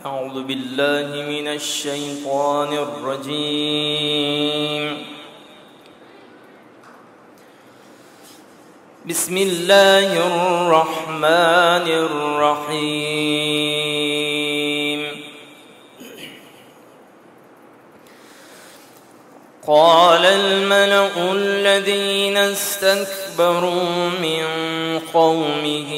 أعوذ بالله من الشيطان الرجيم. بسم الله الرحمن الرحيم. قال الملأ الذين استكبروا من قومه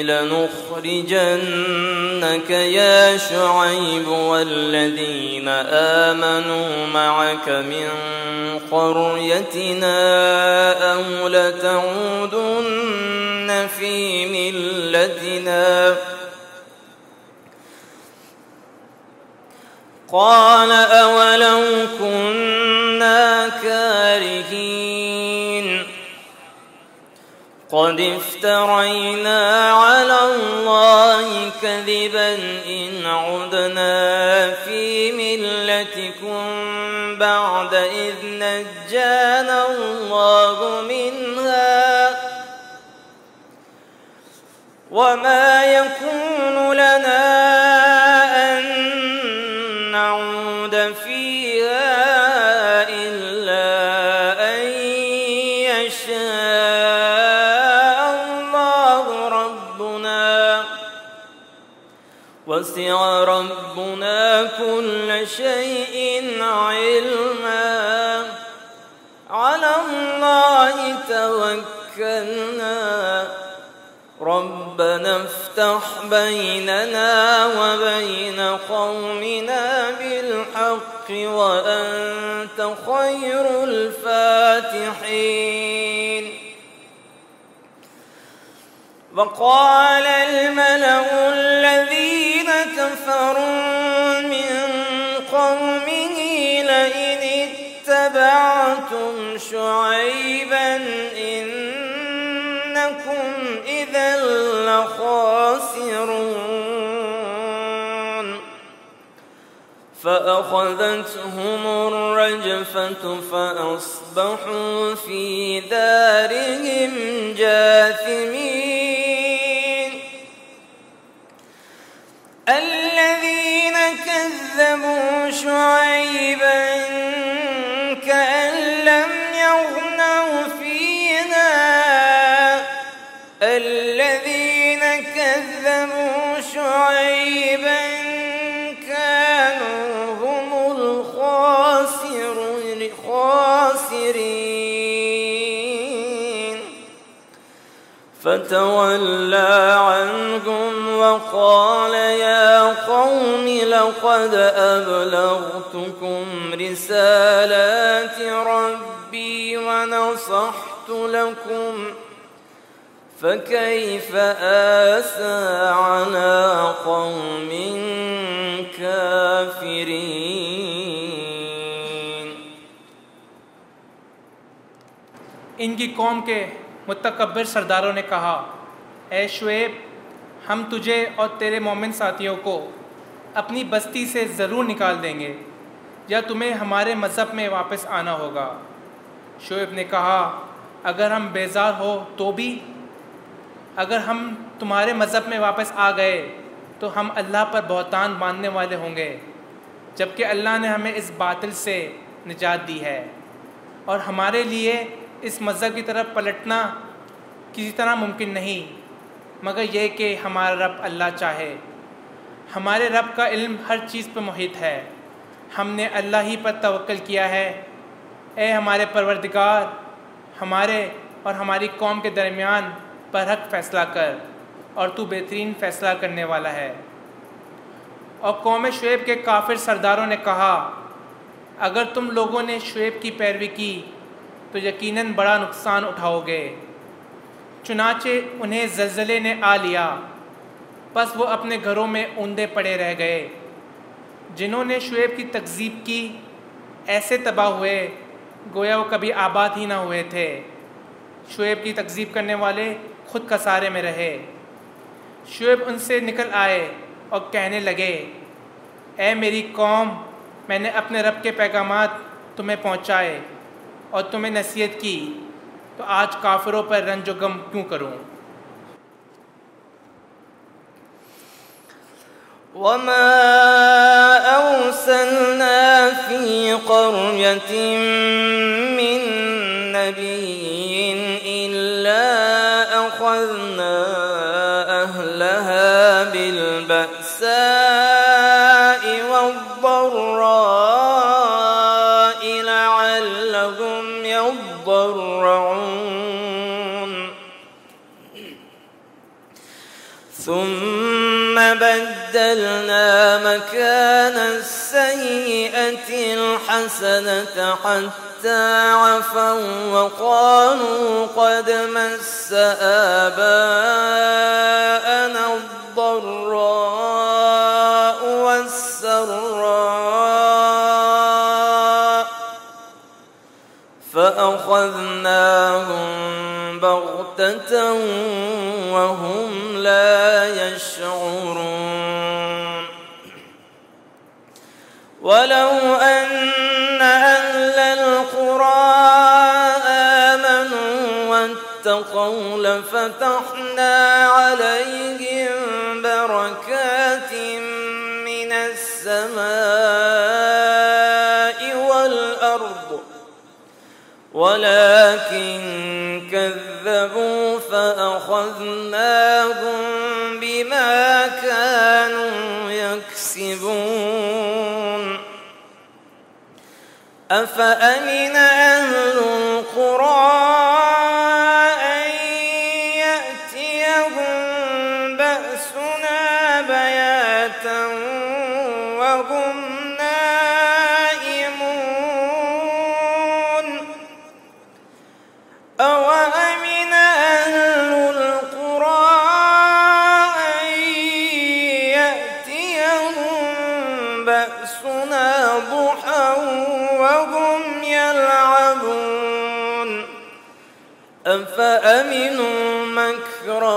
لنخرجنك يا شعيب والذين آمنوا معك من قريتنا أو لتعودن في ملتنا. قال أولو كنا كارهين قد افترينا على الله كذبا إن عدنا في ملتكم بعد إذ نجانا الله منها وما يكون لنا أن نعود فيها إلا أن يشاء الله ربنا وسع ربنا كل شيء علما على الله توكلنا ربنا افتح بيننا وبين قومنا بالحق وأنت خير الفاتحين. وقال الملأ الذين كفروا من قومه لئن اتبعتم شعيبا إنكم إذا لخاسرون فأخذتهم الرجفة فأصبحوا في دارهم جاثمين. الذين كذبوا شعيبا كأن لم يغنوا فيها الذين كذبوا شعيبا كانوا هم الخاسرين فتولى عنهم وقال يا قوم لقد أبلغتكم رسالات ربي ونصحت لكم فكيف آسى على قوم كافرين. इनकी कौम के मुतकब्बिर सरदारों ने कहा, ऐ शुएब, हम तुझे और तेरे मोमिन साथियों को अपनी बस्ती से ज़रूर निकाल देंगे या तुम्हें हमारे मज़हब में वापस आना होगा। शुएब ने कहा, अगर हम बेजार हो तो भी, अगर हम तुम्हारे मज़हब में वापस आ गए तो हम अल्लाह पर बहतान बांधने वाले होंगे, जबकि अल्लाह ने हमें इस बातिल से निजात दी है और हमारे लिए इस मज़हब की तरफ पलटना किसी तरह मुमकिन नहीं मगर यह कि हमारा रब अल्लाह चाहे। हमारे रब का इल्म हर चीज़ पर मुहित है, हमने अल्लाह ही पर तवक्कल किया है। ए हमारे परवरदिगार, हमारे और हमारी कौम के दरमियान बरहक फ़ैसला कर और तू बेहतरीन फ़ैसला करने वाला है। और कौम शुएब के काफिर सरदारों ने कहा, अगर तुम लोगों ने शुएब की पैरवी की तो यकीनन बड़ा नुकसान उठाओगे। चुनाचे उन्हें ज़लज़ले ने आ लिया, बस वो अपने घरों में ऊंधे पड़े रह गए। जिन्होंने शुएब की तकज़ीब की ऐसे तबाह हुए गोया वो कभी आबाद ही ना हुए थे। शुएब की तकज़ीब करने वाले खुद कसारे में रहे। शुएब उनसे निकल आए और कहने लगे, ऐ मेरी कौम, मैंने अपने रब के पैगामात तुम्हें पहुँचाए और तुम्हें नसीहत की, तो आज काफिरों पर रंज व गम क्यों करूं। وما أرسلنا في قرية من نبي إلا أخذنا أهلها بالبأساء والضراء لعلهم يضرعون ثم بدلنا مكان السيئة الحسنة حتى عفوا وقالوا قد مس آباءنا الضراء والسراء فأخذناهم بغتة وهم لا يشعرون ولو أن أهل القرى آمنوا واتقوا لفتحنا عليهم بركات من السماء والأرض ولكن كذبوا فأخذناهم بما كانوا يكسبون أفأمن أهل القرى أن يأتيهم بأسنا بياتا وهم نائمون أوأمن أهل القرى أن يأتيهم بأسنا ضحى وهم يلعبون أفأمنوا مكر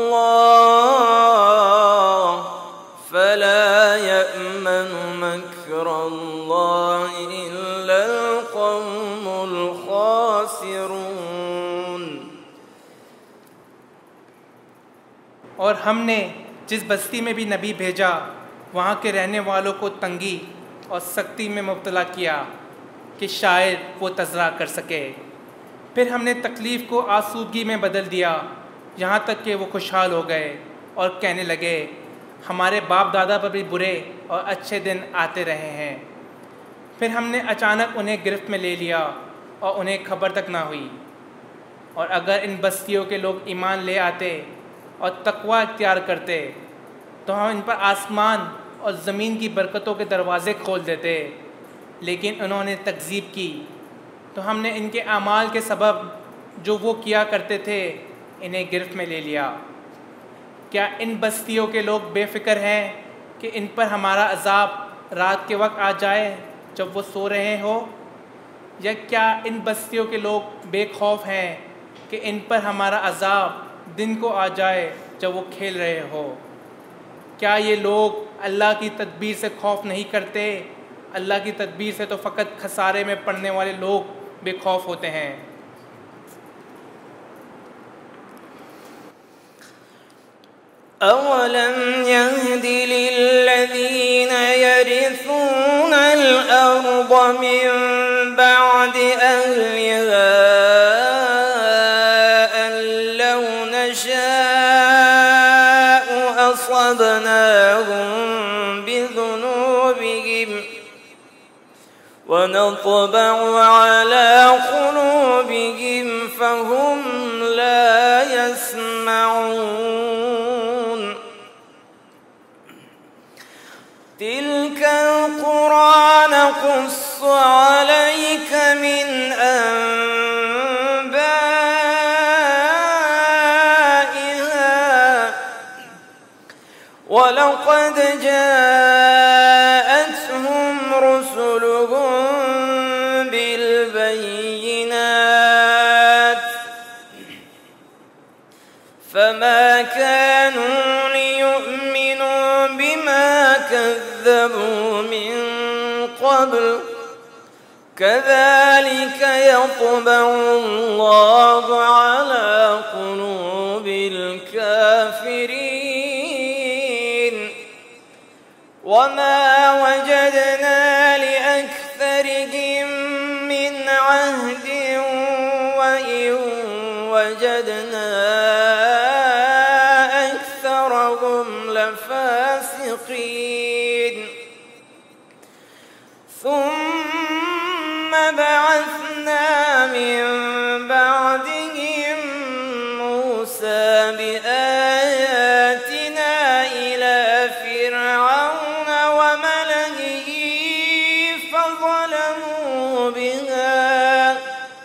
الله فلا يأمن مكر الله إلا القوم الخاسرون। और हमने जिस बस्ती में भी नबी भेजा वहाँ के रहने वालों को तंगी और सख्ती में मुब्तला किया कि शायद वो तज़रा कर सके। फिर हमने तकलीफ़ को आसूदगी में बदल दिया यहाँ तक कि वो खुशहाल हो गए और कहने लगे हमारे बाप दादा पर भी बुरे और अच्छे दिन आते रहे हैं। फिर हमने अचानक उन्हें गिरफ्त में ले लिया और उन्हें खबर तक ना हुई। और अगर इन बस्तियों के लोग ईमान ले आते और तकवा इख्तियार करते तो हम इन पर आसमान और ज़मीन की बरकतों के दरवाज़े खोल देते, लेकिन उन्होंने तकज़ीब की तो हमने इनके आमाल के सबब जो वो किया करते थे इन्हें गिरफ्त में ले लिया। क्या इन बस्तियों के लोग बेफ़िक्र हैं कि इन पर हमारा अज़ाब रात के वक्त आ जाए जब वो सो रहे हो, या क्या इन बस्तियों के लोग बेखौफ हैं कि इन पर हमारा अज़ाब दिन को आ जाए जब वो खेल रहे हो। क्या ये लोग अल्लाह की तदबीर से खौफ नहीं करते? अल्लाह की तदबीर से तो फ़कत खसारे में पड़ने वाले लोग बेखौफ होते हैं। अवलम यहदि लिल्लज़ीन यरिसूना अल-अर्द मिन बअदि अहलिहा अन लौ नशाअ असबनाहुम बिज़ुनूबिहिम ونطبع على قلوبهم فهم لا يسمعون تلك القرى نقص عليك من أنبائها ولقد جاءتهم رسلهم بالبينات فما كانوا ليؤمنوا بما كذبوا من قبل كذلك يطبع الله على قلوب الكافرين وما وجدنا لأكثرهم من عهد وإن وجدنا أكثرهم لفاسقين ثم بعثنا من بعدهم موسى بآياتنا إلى فرعون وملئه فظلموا بها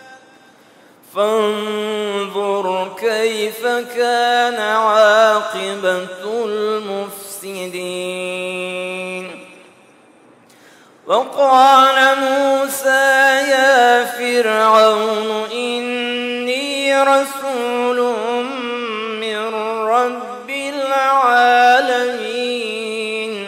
فانظر كيف كان عاقبة المفسدين. وقال موسى يا فرعون إني رسول من رب العالمين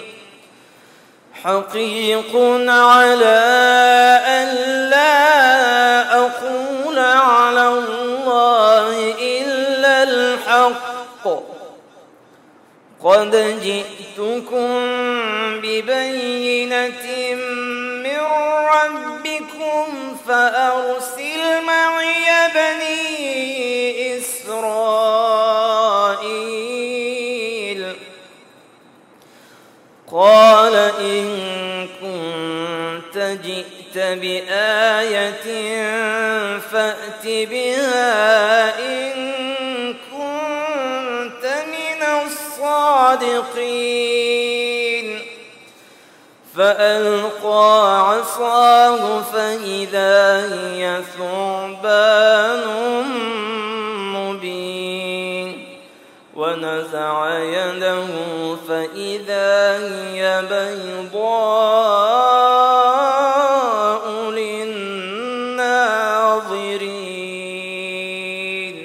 حقيق على أن لا أقول على الله إلا الحق قد جئتكم ببينة من ربكم فأرسل معي بني إسرائيل. قال إن كنت جئت بآية فأت بها إن كنت من الصادقين. فألقى عصاه فإذا هي ثعبان مبين ونزع يده فإذا هي بيضاء للناظرين.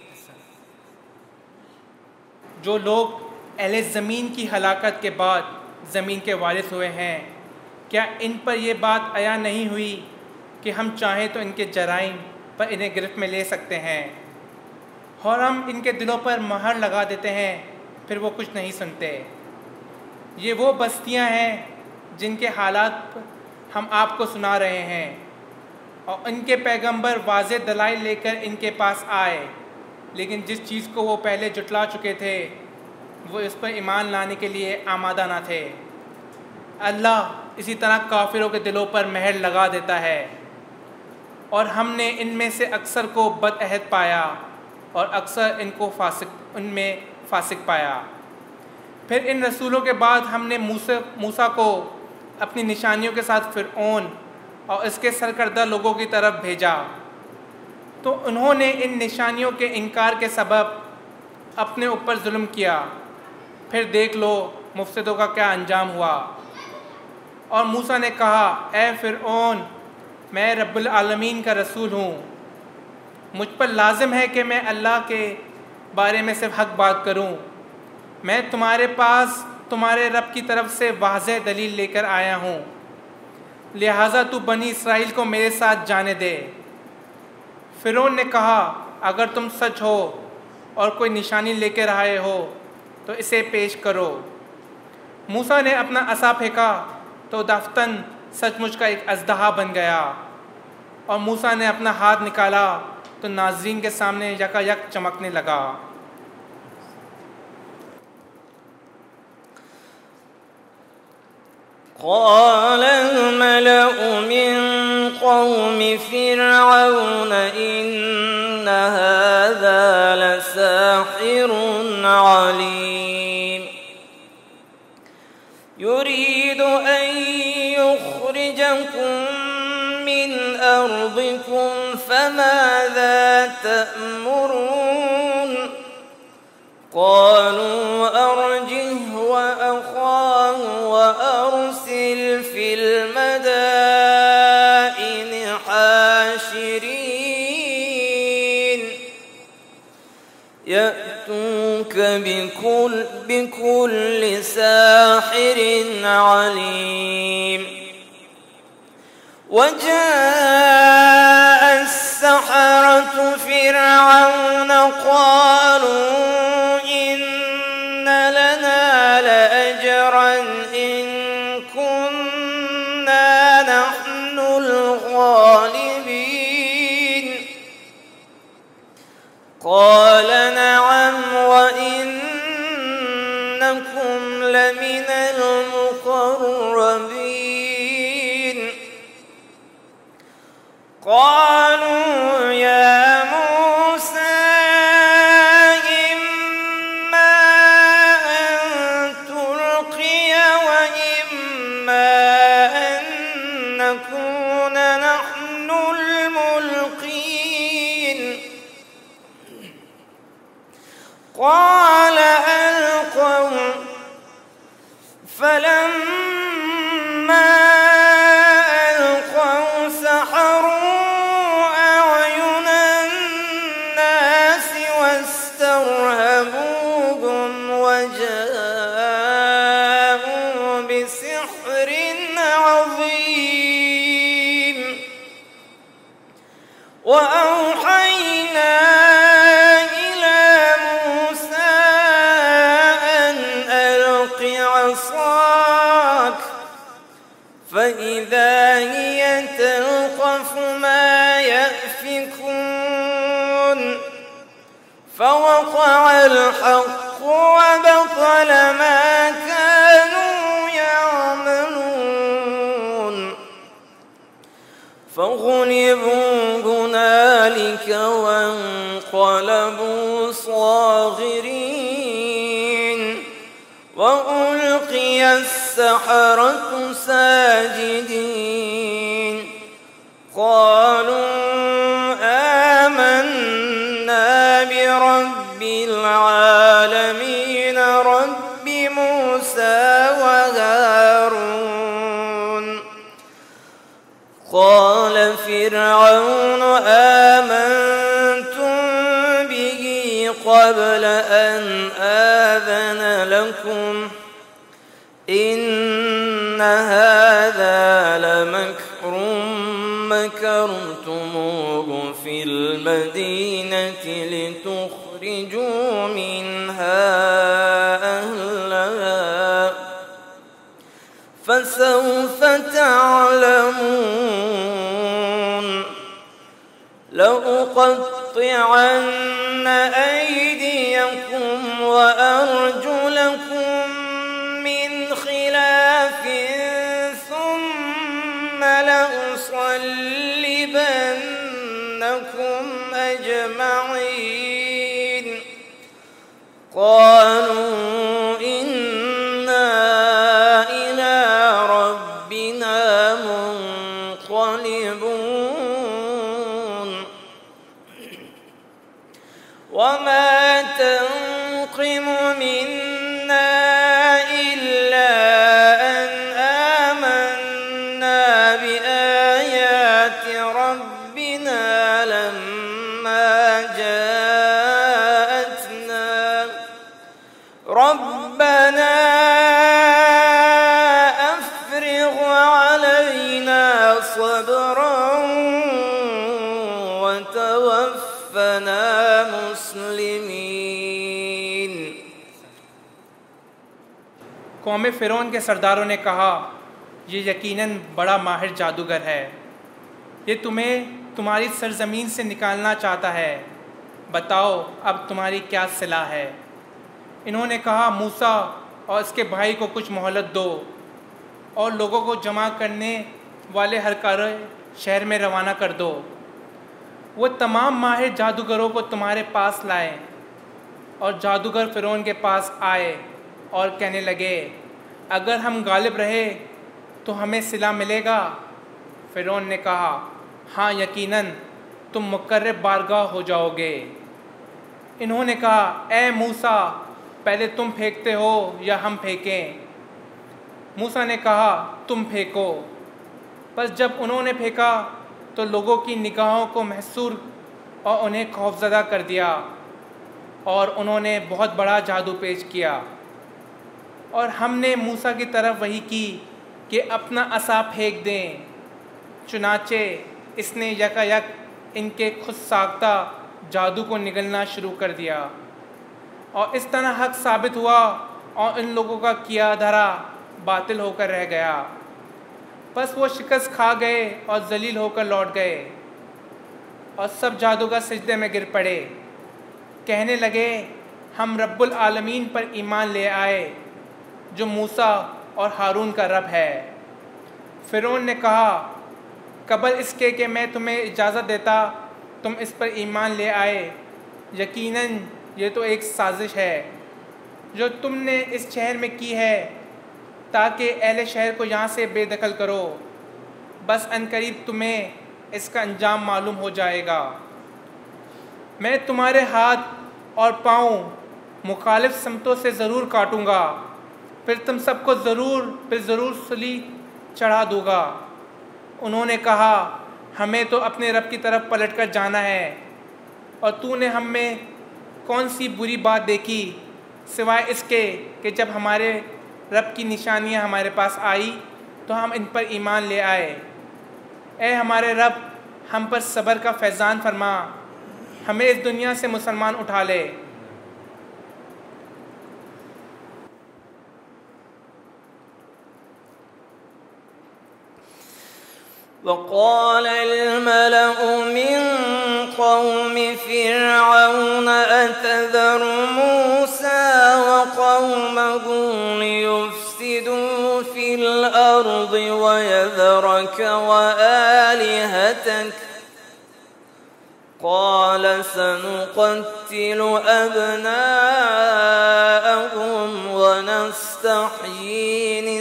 जो लोग अहले ज़मीन की हलाकत के बाद ज़मीन के वारिस हुए हैं, क्या इन पर यह बात आया नहीं हुई कि हम चाहें तो इनके जराइम पर इन्हें गिरफ्त में ले सकते हैं और हम इनके दिलों पर महर लगा देते हैं, फिर वो कुछ नहीं सुनते। ये वो बस्तियां हैं जिनके हालात हम आपको सुना रहे हैं और इनके पैगंबर वाज़े दलाइल लेकर इनके पास आए, लेकिन जिस चीज़ को वो पहले जुटला चुके थे वो इस पर ईमान लाने के लिए आमादा ना थे। अल्लाह इसी तरह काफिरों के दिलों पर महर लगा देता है और हमने इनमें से अक्सर को बदअहद पाया और अक्सर इनको उनमें फासिक पाया। फिर इन रसूलों के बाद हमने मूसा को अपनी निशानियों के साथ फ़िरऔन और इसके सरकर्दा लोगों की तरफ भेजा, तो उन्होंने इन निशानियों के इनकार के सबब अपने ऊपर जुल्म किया। फिर देख लो मुफसिदों का क्या अंजाम हुआ। और मूसा ने कहा, ए फ़िरऔन, मैं रब्बुल आलमीन का रसूल हूँ, मुझ पर लाजिम है कि मैं अल्लाह के बारे में सिर्फ हक बात करूँ। मैं तुम्हारे पास तुम्हारे रब की तरफ से वाज़ेह दलील लेकर आया हूँ, लिहाजा तू बनी इसराइल को मेरे साथ जाने दे। फ़िरऔन ने कहा, अगर तुम सच हो और कोई निशानी लेकर आए हो तो इसे पेश करो। मूसा ने अपना असा फेंका तो दफ्तन सचमुच का एक अजदहा बन गया और मूसा ने अपना हाथ निकाला तो नाज़रीन के सामने यकायक चमकने लगा। قال الملأ من قوم فرعون إن هذا لساحر عليم يريد أن يخرجكم من أرضكم فماذا تأمرون. قالوا أرجه وأخاه وأرسل في المدائن حاشرين يأتوك بكل ساحر عليم. وجاء السحرة فرعون قالوا إن لنا لأجرا إن كنا نحن الغالبين قال نعم وإنكم لمن المقربين قالوا يا موسى إما أن تلقي وإما أن نكون نحن الملقين قال ألقوا فلما ألقوا سحروا أعين الناس واسترهبوهم وجاءوا بسحر عظيم وأوحينا إلى موسى أن ألق عصاك فإذا هي تلقف ما يأفكون فوقع الحق وبطل ما كانوا يعملون فغلبوا هنالك وانقلبوا صاغرين وألقي السحرة ساجدين قالوا آمنا برب العالمين رب موسى وهارون قال فرعون آمنتم به قبل أن آذن لكم إن هذا لمكر مكرتموه في المدينة لتخرجوا منها أهلها فسوف تعلمون لأقطعن أيديكم وأرجلكم من خلاف ثم لأصلبنكم أجمعين قالوا إنا إلى ربنا منقلبون وما تنقم منا إلا أن آمنا بآيات ربنا لما جاءتنا ربنا أفرغ علينا صبرا وتوفنا मुस्लिमीन। कौम फ़िरौन के सरदारों ने कहा, ये यकीनन बड़ा माहिर जादूगर है, ये तुम्हें तुम्हारी सरजमीन से निकालना चाहता है, बताओ अब तुम्हारी क्या सिला है। इन्होंने कहा, मूसा और इसके भाई को कुछ मोहलत दो और लोगों को जमा करने वाले हरकारे शहर में रवाना कर दो। वो तमाम माहिर जादूगरों को तुम्हारे पास लाए। और जादूगर फ़िरौन के पास आए और कहने लगे, अगर हम गालिब रहे तो हमें सिला मिलेगा। फ़िरौन ने कहा, हाँ यकीनन तुम मुकर्रब बारगाह हो जाओगे। इन्होंने कहा, ए मूसा, पहले तुम फेंकते हो या हम फेंकें। मूसा ने कहा, तुम फेंको। बस जब उन्होंने फेंका तो लोगों की निगाहों को महसूर और उन्हें खौफज़दा कर दिया और उन्होंने बहुत बड़ा जादू पेश किया। और हमने मूसा की तरफ वही की कि अपना असा फेंक दें। चुनाचे इसने यकायक इनके खुद साख्ता जादू को निगलना शुरू कर दिया और इस तरह हक साबित हुआ और इन लोगों का किया धरा باطل ہو کر رہ گیا۔ بس وہ شکست کھا گئے اور ذلیل ہو کر لوٹ گئے، اور سب جادوگر سجدے میں گر پڑے، کہنے لگے ہم رب العالمین پر ایمان لے آئے جو موسیٰ اور ہارون کا رب ہے۔ فرعون نے کہا قبل اس کے کہ میں تمہیں اجازت دیتا تم اس پر ایمان لے آئے، یقیناً یہ تو ایک سازش ہے جو تم نے اس شہر میں کی ہے تاکہ اہل شہر کو یہاں سے بے دخل کرو، بس عنقریب تمہیں اس کا انجام معلوم ہو جائے گا۔ میں تمہارے ہاتھ اور پاؤں مخالف سمتوں سے ضرور کاٹوں گا، پھر تم سب کو ضرور سلی چڑھا دوں گا۔ انہوں نے کہا ہمیں تو اپنے رب کی طرف پلٹ کر جانا ہے، اور تو نے ہم میں کون سی بری بات دیکھی سوائے اس کے کہ جب ہمارے رب کی نشانیاں ہمارے پاس آئی تو ہم ان پر ایمان لے آئے۔ اے ہمارے رب ہم پر صبر کا فیضان فرما، ہمیں اس دنیا سے مسلمان اٹھا لے۔ وقال الملأ من قوم فرعون أتذر موسى وقومه ليفسدوا في الأرض ويذرك وآلهتك قال سنقتل أبناءهم ونستحيي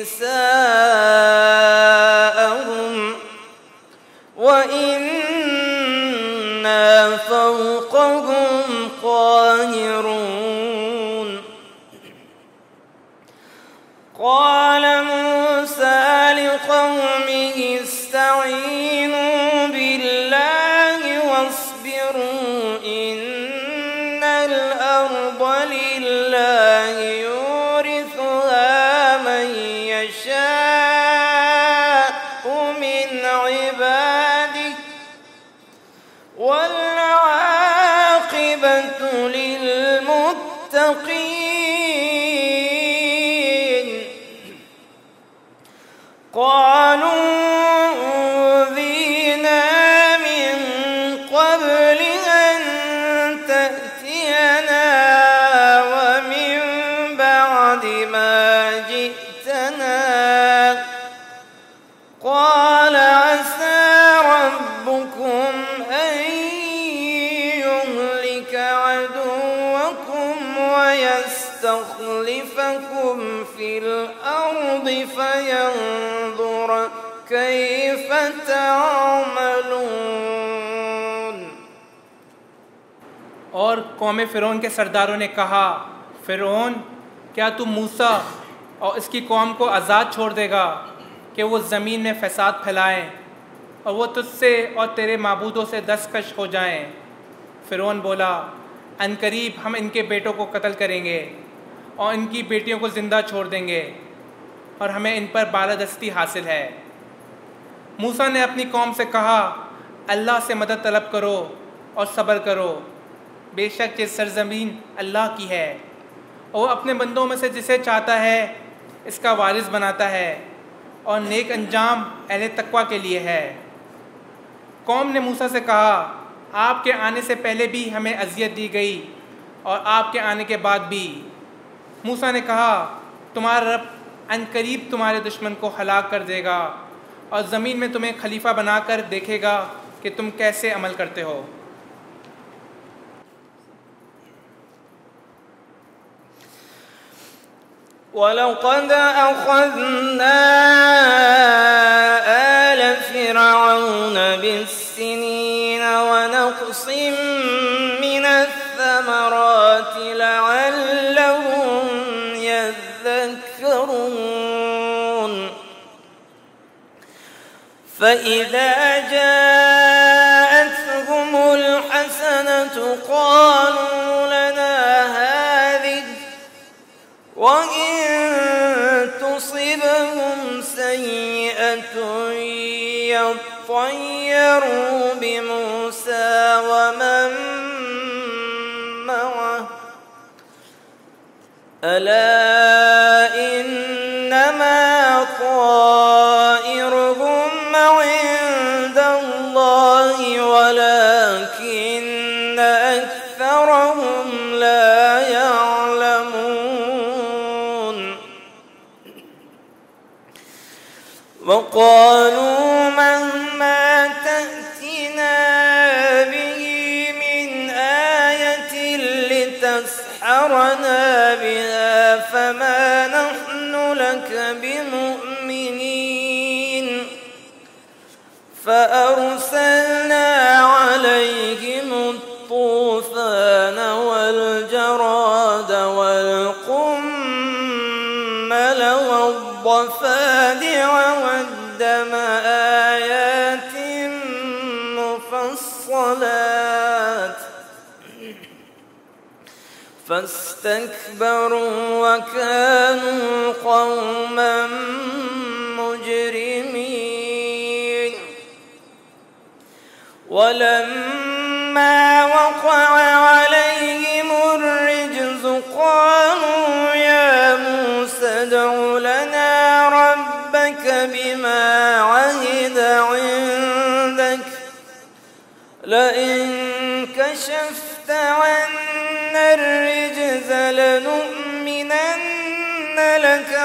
نساءهم وإنا فوقهم قاهرون قال موسى لقومه استعينوا بالله واصبروا إن الأرض لله يورثها من يشاء من عباده والعاقبة للمتقين قالوا أوذينا من قبل أن تأتينا ومن بعد ما جئتنا قال عسى ربكم أن يهلك عدوكم ويستخلفكم في الأرض فينظر كيف تعملون۔ اور قوم فرعون کے سرداروں نے کہا فرعون کیا تو موسیٰ اور اس کی قوم کو آزاد چھوڑ دے گا کہ وہ زمین میں فساد پھیلائیں اور وہ تجھ سے اور تیرے معبودوں سے دستکش ہو جائیں؟ فرعون بولا عنقریب ہم ان کے بیٹوں کو قتل کریں گے اور ان کی بیٹیوں کو زندہ چھوڑ دیں گے، اور ہمیں ان پر بالادستی حاصل ہے۔ موسیٰ نے اپنی قوم سے کہا اللہ سے مدد طلب کرو اور صبر کرو، بے شک یہ سرزمین اللہ کی ہے، اور وہ اپنے بندوں میں سے جسے چاہتا ہے اس کا وارث بناتا ہے، اور نیک انجام اہل تقوی کے لیے ہے۔ قوم نے موسیٰ سے کہا آپ کے آنے سے پہلے بھی ہمیں اذیت دی گئی اور آپ کے آنے کے بعد بھی۔ موسیٰ نے کہا تمہارا رب عنقریب تمہارے دشمن کو ہلاک کر دے گا اور زمین میں تمہیں خلیفہ بنا کر دیکھے گا کہ تم کیسے عمل کرتے ہو۔ وَلَقَدْ أَخَذْنَا آلَ فِرْعَوْنَ بِالسِّنِينَ وَنَقْصٍ مِّنَ الثَّمَرَاتِ لَعَلَّهُمْ يَذَّكَّرُونَ فَإِذَا جَاءَتْهُمُ الْحَسَنَةُ قَالُوا لَنَا هَٰذِهِ وَإِن تُصِبْهُمْ سَيِّئَةٌ يَطَّيَّرُوا بِمُوسَىٰ وَمَن مَّعَهُ أَلَا إِنَّمَا طائرهم عند الله ولكن أكثرهم لا يعلمون وقالوا مهما تأتنا به من آية لتسحرنا بها فما نحن لك بمؤمنين فأرسلنا عليهم الطوفان والجراد والقمل والضفادع والدم آيات مفصلات فاستكبروا وكانوا قوما مجرمين ولما وقع عليهم الرجز قالوا يا موسى ادع لنا ربك بما عهد عندك لئن كشفت عنا الرجز لنؤمنن لك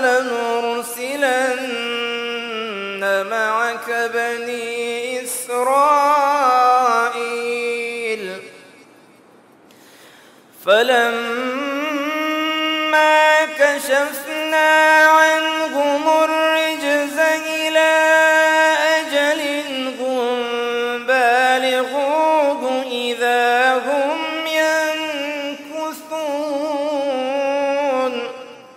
ولنرسلن معك بني إسرائيل فلما كشفنا عنهم الرجز إلى أجل هم بالغوه إذا هم ينكثون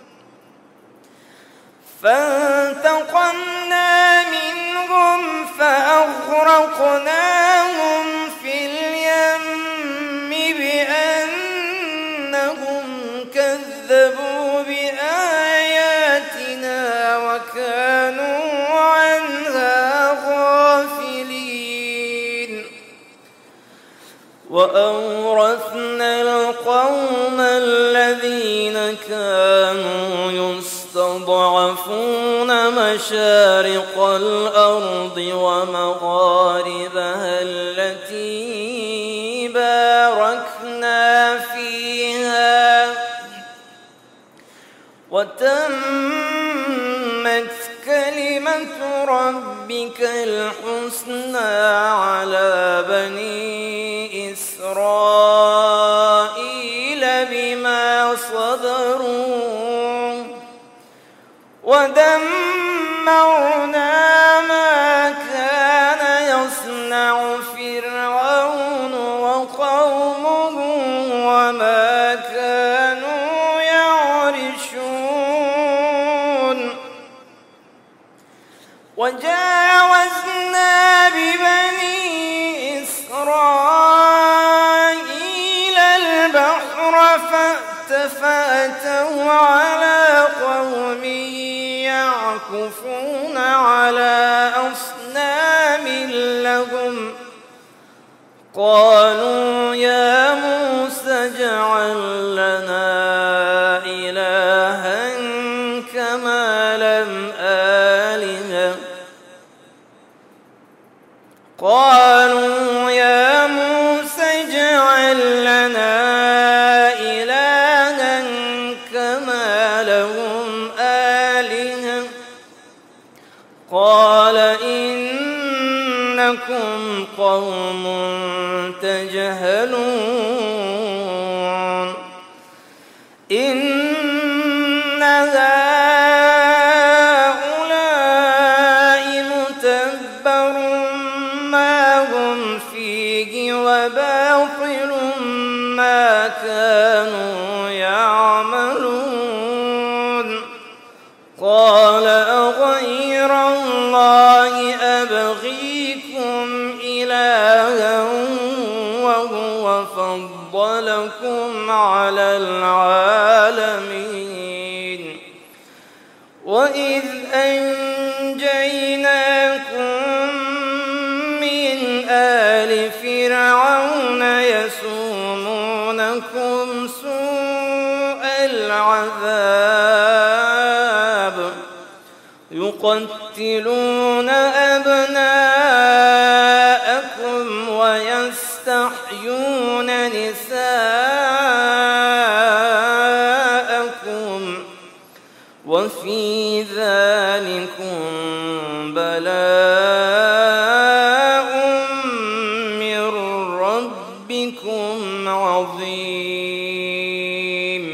فانتقمنا منهم فأغرقناهم في اليم بأنهم كذبوا بآياتنا وكانوا عنها غافلين وأورثنا القوم الذين كانوا يستضعفون مشارق الأرض ومغاربها التي باركنا فيها وتمت كلمة ربك الحسنى على بني إسرائيل بما صبروا ودمرنا ما كان يصنع فرعون وقومه وما كانوا يعرشون وجاوزنا ببني إسرائيل البحر فأتوا على قوم يعكفون على أصنام لهم قالوا يا موسى اجعل لنا إلها كما لهم آلهة قالوا يا موسى اجعل لنا إلها كما لهم آلهة قال إنكم قوم تجهلون إن هؤلاء متبر ما هم فيه وباطل ما كانوا يعملون قال أغير الله أبغيكم إلها وهو فضلكم على العالمين وإذ أنجيناكم من آل فرعون يسومونكم سوء العذاب يقتلون أبناءكم ويستحيون نساءكم وفي ذلكم بلاء من ربكم عظيم۔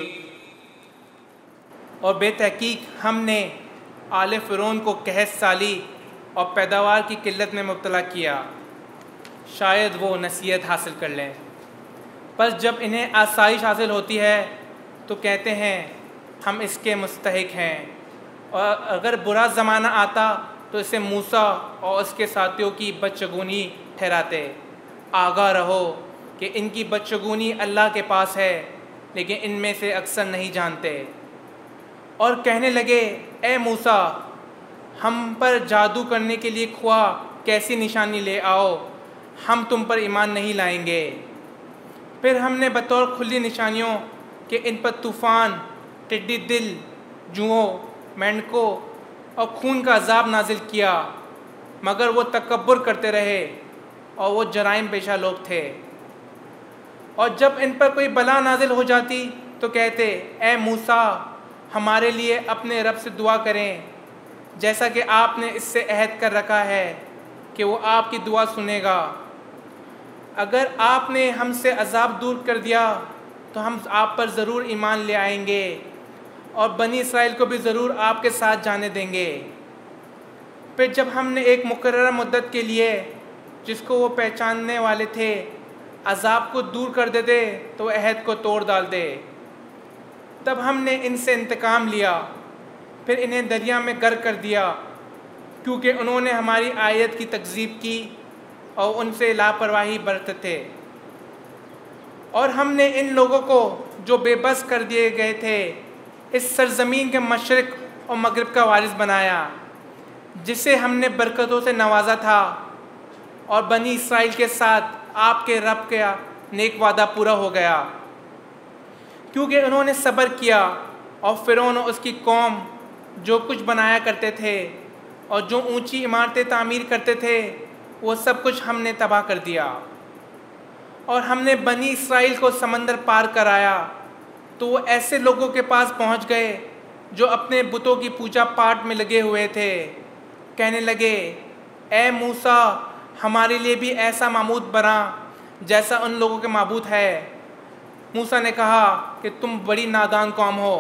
اور بے تحقیق ہم نے آل فرعون کو قحط سالی اور پیداوار کی قلت میں مبتلا کیا، شاید وہ نصیحت حاصل کر لیں۔ پس جب انہیں آسائش حاصل ہوتی ہے تو کہتے ہیں ہم اس کے مستحق ہیں، اور اگر برا زمانہ آتا تو اسے موسیٰ اور اس کے ساتھیوں کی بدشگونی ٹھہراتے۔ آگاہ رہو کہ ان کی بدشگونی اللہ کے پاس ہے، لیکن ان میں سے اکثر نہیں جانتے۔ اور کہنے لگے اے موسیٰ، ہم پر جادو کرنے کے لیے خواہ کیسی نشانی لے آؤ، ہم تم پر ایمان نہیں لائیں گے۔ پھر ہم نے بطور کھلی نشانیوں کہ ان پر طوفان، ٹڈی دل، جوؤں، مینڈکوں اور خون کا عذاب نازل کیا، مگر وہ تکبر کرتے رہے اور وہ جرائم پیشہ لوگ تھے۔ اور جب ان پر کوئی بلا نازل ہو جاتی تو کہتے اے موسیٰ، ہمارے لیے اپنے رب سے دعا کریں، جیسا کہ آپ نے اس سے عہد کر رکھا ہے کہ وہ آپ کی دعا سنے گا۔ اگر آپ نے ہم سے عذاب دور کر دیا تو ہم آپ پر ضرور ایمان لے آئیں گے اور بنی اسرائیل کو بھی ضرور آپ کے ساتھ جانے دیں گے۔ پھر جب ہم نے ایک مقررہ مدت کے لیے، جس کو وہ پہچاننے والے تھے، عذاب کو دور کر دیتے تو وہ عہد کو توڑ ڈال دے۔ تب ہم نے ان سے انتقام لیا، پھر انہیں دریا میں غرق کر دیا، کیونکہ انہوں نے ہماری آیت کی تکذیب کی اور ان سے لاپرواہی برتے تھے۔ اور ہم نے ان لوگوں کو جو بے بس کر دیے گئے تھے اس سرزمین کے مشرق اور مغرب کا وارث بنایا، جسے ہم نے برکتوں سے نوازا تھا، اور بنی اسرائیل کے ساتھ آپ کے رب کا نیک وعدہ پورا ہو گیا، کیونکہ انہوں نے صبر کیا۔ اور فرعون اور اس کی قوم جو کچھ بنایا کرتے تھے اور جو اونچی عمارتیں تعمیر کرتے تھے، وہ سب کچھ ہم نے تباہ کر دیا۔ اور ہم نے بنی اسرائیل کو سمندر پار کرایا تو وہ ایسے لوگوں کے پاس پہنچ گئے جو اپنے بتوں کی پوجا پاٹ میں لگے ہوئے تھے۔ کہنے لگے اے موسیٰ، ہمارے لیے بھی ایسا معبود بنا جیسا ان لوگوں کے معبود ہے۔ موسیٰ نے کہا کہ تم بڑی نادان قوم ہو،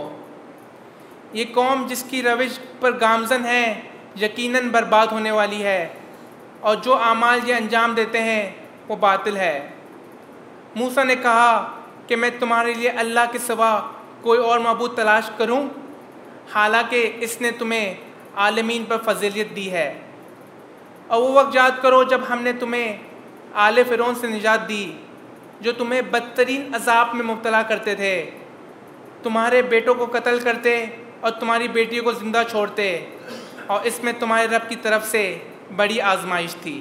یہ قوم جس کی روش پر گامزن ہے یقیناً برباد ہونے والی ہے، اور جو اعمال یہ انجام دیتے ہیں وہ باطل ہے۔ موسیٰ نے کہا کہ میں تمہارے لیے اللہ کے سوا کوئی اور معبود تلاش کروں، حالانکہ اس نے تمہیں عالمین پر فضیلت دی ہے۔ اور وہ وقت یاد کرو جب ہم نے تمہیں آل فرعون سے نجات دی، جو تمہیں بدترین عذاب میں مبتلا کرتے تھے، تمہارے بیٹوں کو قتل کرتے اور تمہاری بیٹیوں کو زندہ چھوڑتے، اور اس میں تمہارے رب کی طرف سے بڑی آزمائش تھی۔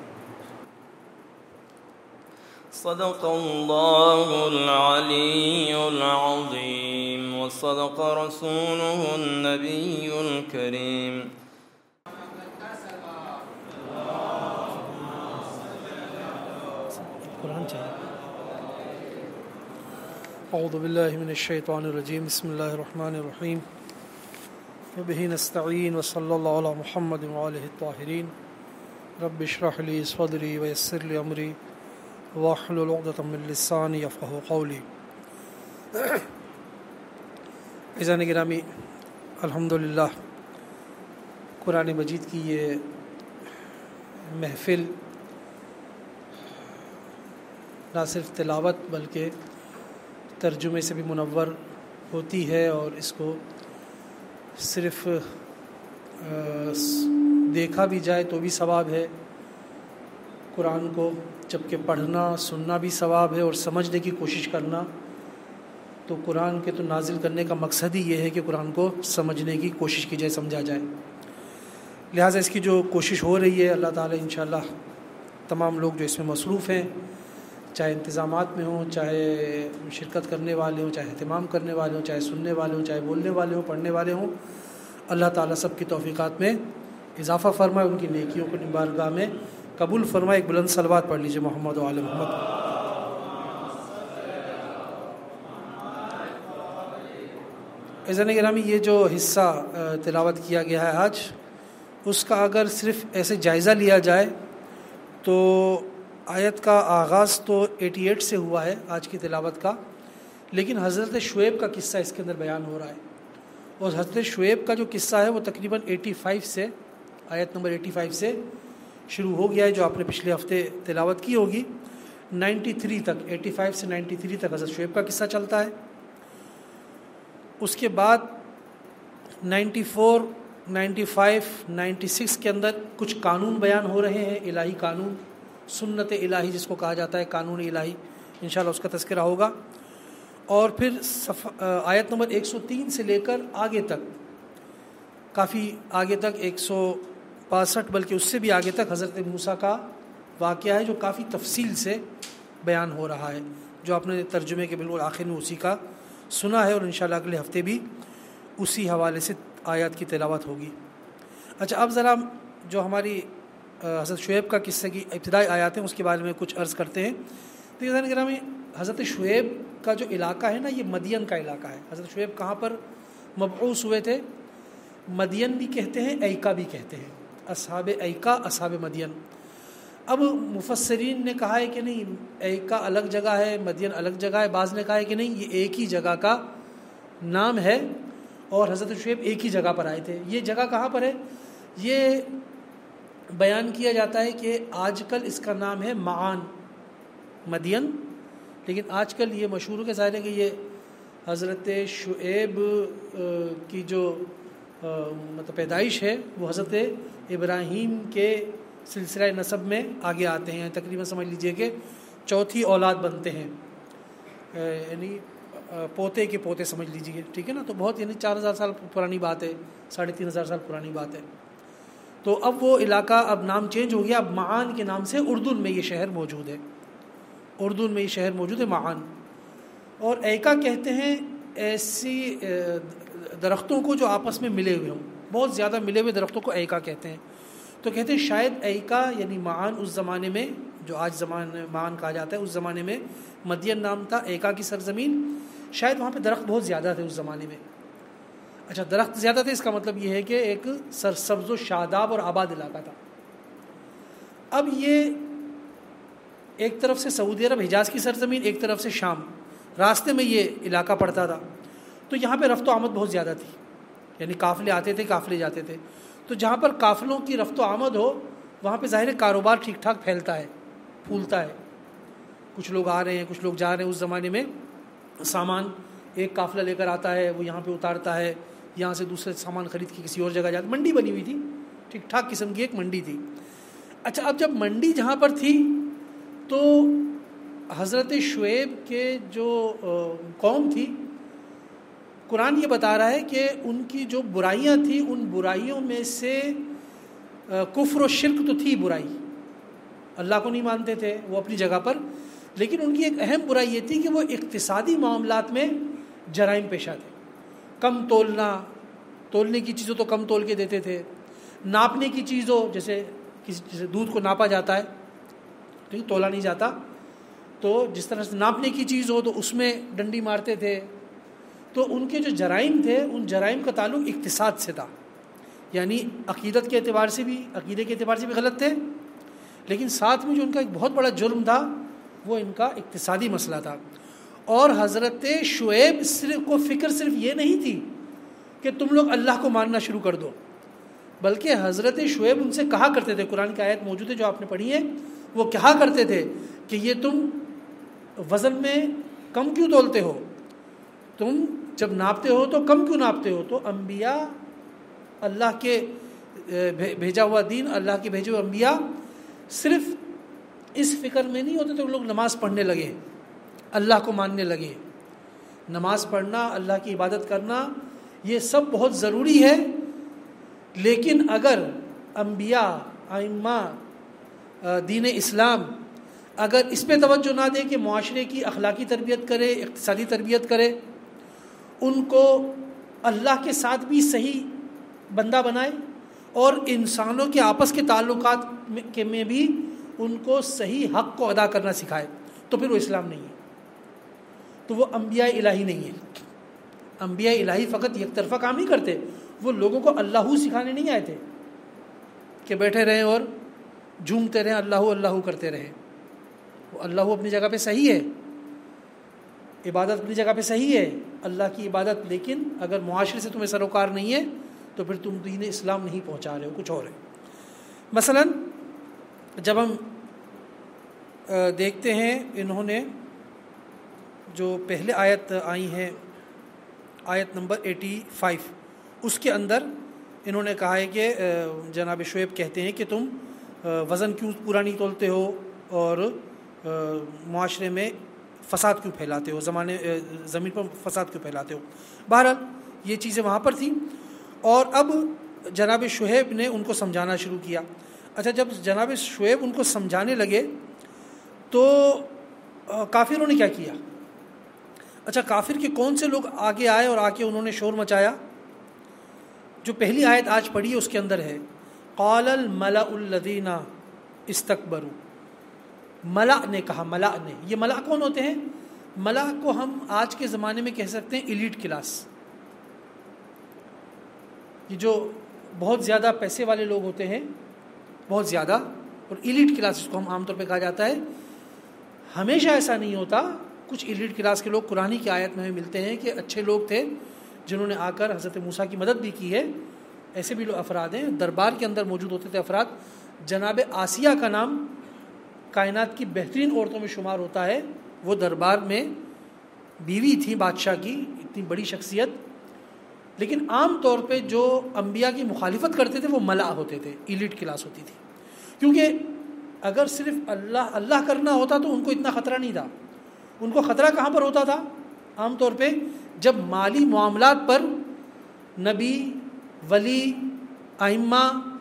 صدق اللہ العلی العظیم وصدق رسوله النبی الکریم۔ اعوذ باللہ من الشیطان الرجیم، بسم اللہ الرحمن الرحیم، وبہ نستعین وصلی اللہ علی محمد وآلہ الطاہرین، رب اشرح لی صدری ویسر لی امری واحلل عقدۃ من لسانی یفقہوا قولی۔ عزیزان گرامی، الحمدللہ قرآن مجید کی یہ محفل نہ صرف تلاوت بلکہ ترجمے سے بھی منور ہوتی ہے، اور اس کو صرف دیکھا بھی جائے تو بھی ثواب ہے، قرآن کو جبکہ پڑھنا سننا بھی ثواب ہے، اور سمجھنے کی کوشش کرنا۔ تو قرآن کے تو نازل کرنے کا مقصد ہی یہ ہے کہ قرآن کو سمجھنے کی کوشش کی جائے، سمجھا جائے۔ لہٰذا اس کی جو کوشش ہو رہی ہے، اللہ تعالیٰ انشاءاللہ تمام لوگ جو اس میں مصروف ہیں، چاہے انتظامات میں ہوں، چاہے شرکت کرنے والے ہوں، چاہے اہتمام کرنے والے ہوں، چاہے سننے والے ہوں، چاہے بولنے والے ہوں، پڑھنے والے ہوں، اللہ تعالیٰ سب کی توفیقات میں اضافہ فرمائے، ان کی نیکیوں کو بارگاہ میں قبول فرمائے۔ ایک بلند صلوات پڑھ لیجیے محمد و آل محمد۔ عزیزان گرامی، یہ جو حصہ تلاوت کیا گیا ہے آج، اس کا اگر صرف ایسے جائزہ لیا جائے تو آیت کا آغاز تو 88 سے ہوا ہے آج کی تلاوت کا، لیکن حضرت شعیب کا قصہ اس کے اندر بیان ہو رہا ہے، اور حضرت شعیب کا جو قصہ ہے وہ تقریباً 85 سے، آیت نمبر 85 سے شروع ہو گیا ہے، جو آپ نے پچھلے ہفتے تلاوت کی ہوگی۔ 93 تک، 85 سے 93 تک حضرت شعیب کا قصہ چلتا ہے۔ اس کے بعد 94، 95، 96 کے اندر کچھ قانون بیان ہو رہے ہیں، الہی قانون، سنت الہی جس کو کہا جاتا ہے، قانون الہی، انشاءاللہ اس کا تذکرہ ہوگا۔ اور پھر آیت نمبر 103 سے لے کر آگے تک، کافی آگے تک 165 بلکہ اس سے بھی آگے تک حضرت موسیٰ کا واقعہ ہے، جو کافی تفصیل سے بیان ہو رہا ہے، جو آپ نے ترجمے کے بالکل آخر میں اسی کا سنا ہے، اور انشاءاللہ اگلے ہفتے بھی اسی حوالے سے آیات کی تلاوت ہوگی۔ اچھا، اب ذرا جو ہماری حضرت شعیب کا قصے کی ابتدائی آیات ہیں اس کے بارے میں کچھ عرض کرتے ہیں۔ تو عزیزان گرامی، حضرت شعیب کا جو علاقہ ہے نا، یہ مدین کا علاقہ ہے۔ حضرت شعیب کہاں پر مبعوث ہوئے تھے؟ مدین بھی کہتے ہیں، ایکا بھی کہتے ہیں، اصحاب ایکا، اصحاب مدین۔ اب مفسرین نے کہا ہے کہ نہیں، ایکا الگ جگہ ہے، مدین الگ جگہ ہے، بعض نے کہا ہے کہ نہیں، یہ ایک ہی جگہ کا نام ہے، اور حضرت شعیب ایک ہی جگہ پر آئے تھے۔ یہ جگہ کہاں پر ہے؟ یہ بیان کیا جاتا ہے کہ آج کل اس کا نام ہے معان، مدین، لیکن آج کل یہ مشہور ہو کے ظاہر ہے کہ یہ حضرت شعیب کی جو مطلب پیدائش ہے وہ حضرت ابراہیم کے سلسلہ نسب میں آگے آتے ہیں، تقریباً سمجھ لیجئے کہ چوتھی اولاد بنتے ہیں، یعنی پوتے کے پوتے سمجھ لیجئے، ٹھیک ہے نا، تو بہت یعنی 4000 سال پرانی بات ہے، 3500 سال پرانی بات ہے۔ تو اب وہ علاقہ، اب نام چینج ہو گیا، اب معان کے نام سے اردن میں یہ شہر موجود ہے، اردن میں یہ شہر موجود ہے معان۔ اور ایکا کہتے ہیں ایسی درختوں کو جو آپس میں ملے ہوئے ہوں، بہت زیادہ ملے ہوئے درختوں کو ایکا کہتے ہیں۔ تو کہتے ہیں شاید ایکا یعنی معان اس زمانے میں، جو آج زمانے معان کہا جاتا ہے، اس زمانے میں مدین نام تھا، ایکا کی سرزمین، شاید وہاں پہ درخت بہت زیادہ تھے اس زمانے میں۔ اچھا، درخت زیادہ تھے، اس کا مطلب یہ ہے کہ ایک سرسبز و شاداب اور آباد علاقہ تھا۔ اب یہ ایک طرف سے سعودی عرب حجاز کی سرزمین، ایک طرف سے شام، راستے میں یہ علاقہ پڑتا تھا، تو یہاں پہ رفت و آمد بہت زیادہ تھی، یعنی قافلے آتے تھے، قافلے جاتے تھے، تو جہاں پر قافلوں کی رفت و آمد ہو وہاں پہ ظاہر کاروبار ٹھیک ٹھاک پھیلتا ہے، پھولتا ہے، کچھ لوگ آ رہے ہیں، کچھ لوگ جا رہے ہیں۔ اس زمانے میں سامان ایک قافلہ لے کر آتا ہے، وہ یہاں پہ اتارتا ہے، یہاں سے دوسرے سامان خرید کے کسی اور جگہ جاتا، منڈی بنی ہوئی تھی، ٹھیک ٹھاک قسم کی ایک منڈی تھی۔ اچھا، اب جب منڈی جہاں پر تھی تو حضرت شعیب کے جو قوم تھی، قرآن یہ بتا رہا ہے کہ ان کی جو برائیاں تھیں، ان برائیوں میں سے کفر و شرک تو تھی برائی، اللہ کو نہیں مانتے تھے وہ اپنی جگہ پر، لیکن ان کی ایک اہم برائی یہ تھی کہ وہ اقتصادی معاملات میں جرائم پیشہ تھے۔ کم تولنے کی چیزوں تو کم تول کے دیتے تھے، ناپنے کی چیزوں جیسے دودھ کو ناپا جاتا ہے، ٹھیک، تولا نہیں جاتا، تو جس طرح سے ناپنے کی چیز ہو تو اس میں ڈنڈی مارتے تھے۔ تو ان کے جو جرائم تھے، ان جرائم کا تعلق اقتصاد سے تھا، یعنی عقیدت کے اعتبار سے بھی، عقیدے کے اعتبار سے بھی غلط تھے، لیکن ساتھ میں جو ان کا ایک بہت بڑا جرم تھا وہ ان کا اقتصادی مسئلہ تھا۔ اور حضرت شعیب کو فکر صرف یہ نہیں تھی کہ تم لوگ اللہ کو ماننا شروع کر دو، بلکہ حضرت شعیب ان سے کہا کرتے تھے، قرآن کی آیت موجود ہے جو آپ نے پڑھی ہے، وہ کہا کرتے تھے کہ یہ تم وزن میں کم کیوں تولتے ہو، تم جب ناپتے ہو تو کم کیوں ناپتے ہو؟ تو انبیاء، اللہ کے بھیجا ہوا دین، اللہ کے بھیجے ہوئے انبیاء صرف اس فکر میں نہیں ہوتے تو لوگ نماز پڑھنے لگے، اللہ کو ماننے لگے۔ نماز پڑھنا، اللہ کی عبادت کرنا، یہ سب بہت ضروری ہے، لیکن اگر انبیاء، ائمہ، دین اسلام اگر اس پہ توجہ نہ دے کہ معاشرے کی اخلاقی تربیت کرے، اقتصادی تربیت کرے، ان کو اللہ کے ساتھ بھی صحیح بندہ بنائے اور انسانوں کے آپس کے تعلقات میں بھی ان کو صحیح حق کو ادا کرنا سکھائے، تو پھر وہ اسلام نہیں ہے، تو وہ انبیاء الہی نہیں ہے۔ انبیاء الہی فقط یک طرفہ کام نہیں کرتے، وہ لوگوں کو اللہ سکھانے نہیں آئے تھے کہ بیٹھے رہیں اور جھومتے رہیں، اللہ اللہ کرتے رہیں۔ وہ اللہ اپنی جگہ پہ صحیح ہے، عبادت اپنی جگہ پہ صحیح ہے اللہ کی عبادت، لیکن اگر معاشرے سے تمہیں سروکار نہیں ہے تو پھر تم دین اسلام نہیں پہنچا رہے ہو، کچھ اور ہے۔ مثلا جب ہم دیکھتے ہیں انہوں نے جو پہلے آیت آئی ہیں، آیت نمبر 85، اس کے اندر انہوں نے کہا ہے کہ جناب شعیب کہتے ہیں کہ تم وزن کیوں پورا نہیں تولتے ہو اور معاشرے میں فساد کیوں پھیلاتے ہو، زمین پر فساد کیوں پھیلاتے ہو۔ بہرحال یہ چیزیں وہاں پر تھیں، اور اب جناب شعیب نے ان کو سمجھانا شروع کیا۔ اچھا، جب جناب شعیب ان کو سمجھانے لگے تو کافروں نے کیا کیا؟ اچھا، کافر کے کون سے لوگ آگے آئے اور آ کے انہوں نے شور مچایا؟ جو پہلی آیت آج پڑھی ہے اس کے اندر ہے قال الملأ الذین استکبروا، ملأ نے کہا، ملأ نے، یہ ملأ کون ہوتے ہیں؟ ملأ کو ہم آج کے زمانے میں کہہ سکتے ہیں ایلیٹ کلاس، یہ جو بہت زیادہ پیسے والے لوگ ہوتے ہیں، بہت زیادہ، اور ایلیٹ کلاس اس کو ہم عام طور پہ کہا جاتا ہے۔ ہمیشہ ایسا نہیں ہوتا، کچھ ایلیٹ کلاس کے لوگ قرآن کی آیت میں ہمیں ملتے ہیں کہ اچھے لوگ تھے جنہوں نے آ کر حضرت موسیٰ کی مدد بھی کی ہے، ایسے بھی لوگ افراد ہیں۔ دربار کے اندر موجود ہوتے تھے افراد، جناب آسیہ کا نام کائنات کی بہترین عورتوں میں شمار ہوتا ہے، وہ دربار میں بیوی تھی بادشاہ کی، اتنی بڑی شخصیت، لیکن عام طور پہ جو انبیاء کی مخالفت کرتے تھے وہ ملأ ہوتے تھے، ایلیٹ کلاس ہوتی تھی، کیونکہ اگر صرف اللہ اللہ کرنا ہوتا تو ان کو اتنا خطرہ نہیں تھا۔ ان کو خطرہ کہاں پر ہوتا تھا؟ عام طور پہ جب مالی معاملات پر نبی، ولی، ائمہ،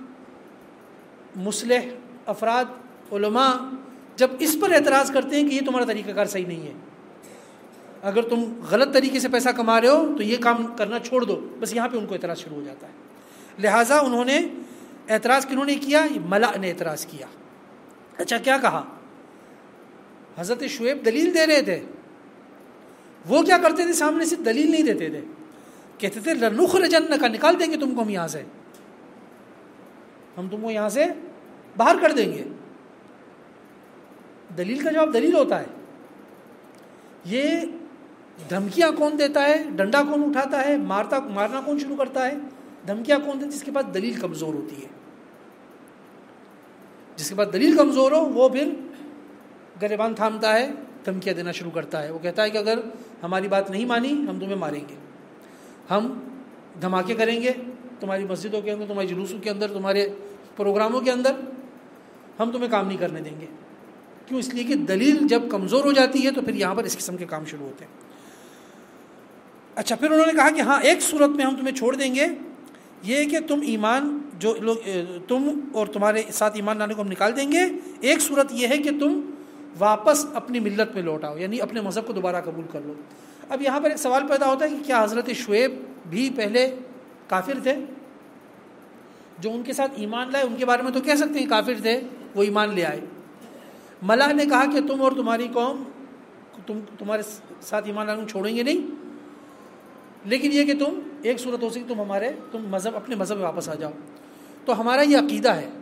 مصلح افراد، علماء جب اس پر اعتراض کرتے ہیں کہ یہ تمہارا طریقہ کار صحیح نہیں ہے، اگر تم غلط طریقے سے پیسہ کما رہے ہو تو یہ کام کرنا چھوڑ دو، بس یہاں پہ ان کو اعتراض شروع ہو جاتا ہے۔ لہٰذا انہوں نے اعتراض کنہوں نے کیا؟ ملأ نے اعتراض کیا۔ اچھا، کیا کہا؟ حضرت شعیب دلیل دے رہے تھے، وہ کیا کرتے تھے؟ سامنے سے دلیل نہیں دیتے تھے، کہتے تھے لنخرجنک، نکال دیں گے تم کو ہم یہاں سے، ہم تم کو یہاں سے باہر کر دیں گے۔ دلیل کا جواب دلیل ہوتا ہے۔ یہ دھمکیاں کون دیتا ہے؟ ڈنڈا کون اٹھاتا ہے؟ مارنا کون شروع کرتا ہے؟ دھمکیاں کون دیتا ہے؟ جس کے پاس دلیل کمزور ہوتی ہے، جس کے پاس دلیل کمزور ہو وہ پھر گریبان تھامتا ہے، دھمکیاں دینا شروع کرتا ہے۔ وہ کہتا ہے کہ اگر ہماری بات نہیں مانی ہم تمہیں ماریں گے، ہم دھماکے کریں گے تمہاری مسجدوں کے اندر، تمہارے جلوسوں کے اندر، تمہارے پروگراموں کے اندر، ہم تمہیں کام نہیں کرنے دیں گے۔ کیوں؟ اس لیے کہ دلیل جب کمزور ہو جاتی ہے تو پھر یہاں پر اس قسم کے کام شروع ہوتے ہیں۔ اچھا، پھر انہوں نے کہا کہ ہاں ایک صورت میں ہم تمہیں چھوڑ دیں گے، یہ کہ تم ایمان، جو لوگ تم اور تمہارے ساتھ ایمان لانے کو ہم نکال دیں گے۔ ایک صورت یہ ہے کہ تم واپس اپنی ملت میں لوٹ آؤ، یعنی اپنے مذہب کو دوبارہ قبول کر لو۔ اب یہاں پر ایک سوال پیدا ہوتا ہے کہ کیا حضرت شعیب بھی پہلے کافر تھے؟ جو ان کے ساتھ ایمان لائے ان کے بارے میں تو کہہ سکتے ہیں کافر تھے، وہ ایمان لے آئے۔ ملأ نے کہا کہ تم اور تمہاری قوم تمہارے ساتھ ایمان لانے کو چھوڑیں گے نہیں، لیکن یہ کہ تم ایک صورت ہو سکتی تم مذہب، اپنے مذہب میں واپس آ جاؤ۔ تو ہمارا یہ عقیدہ ہے،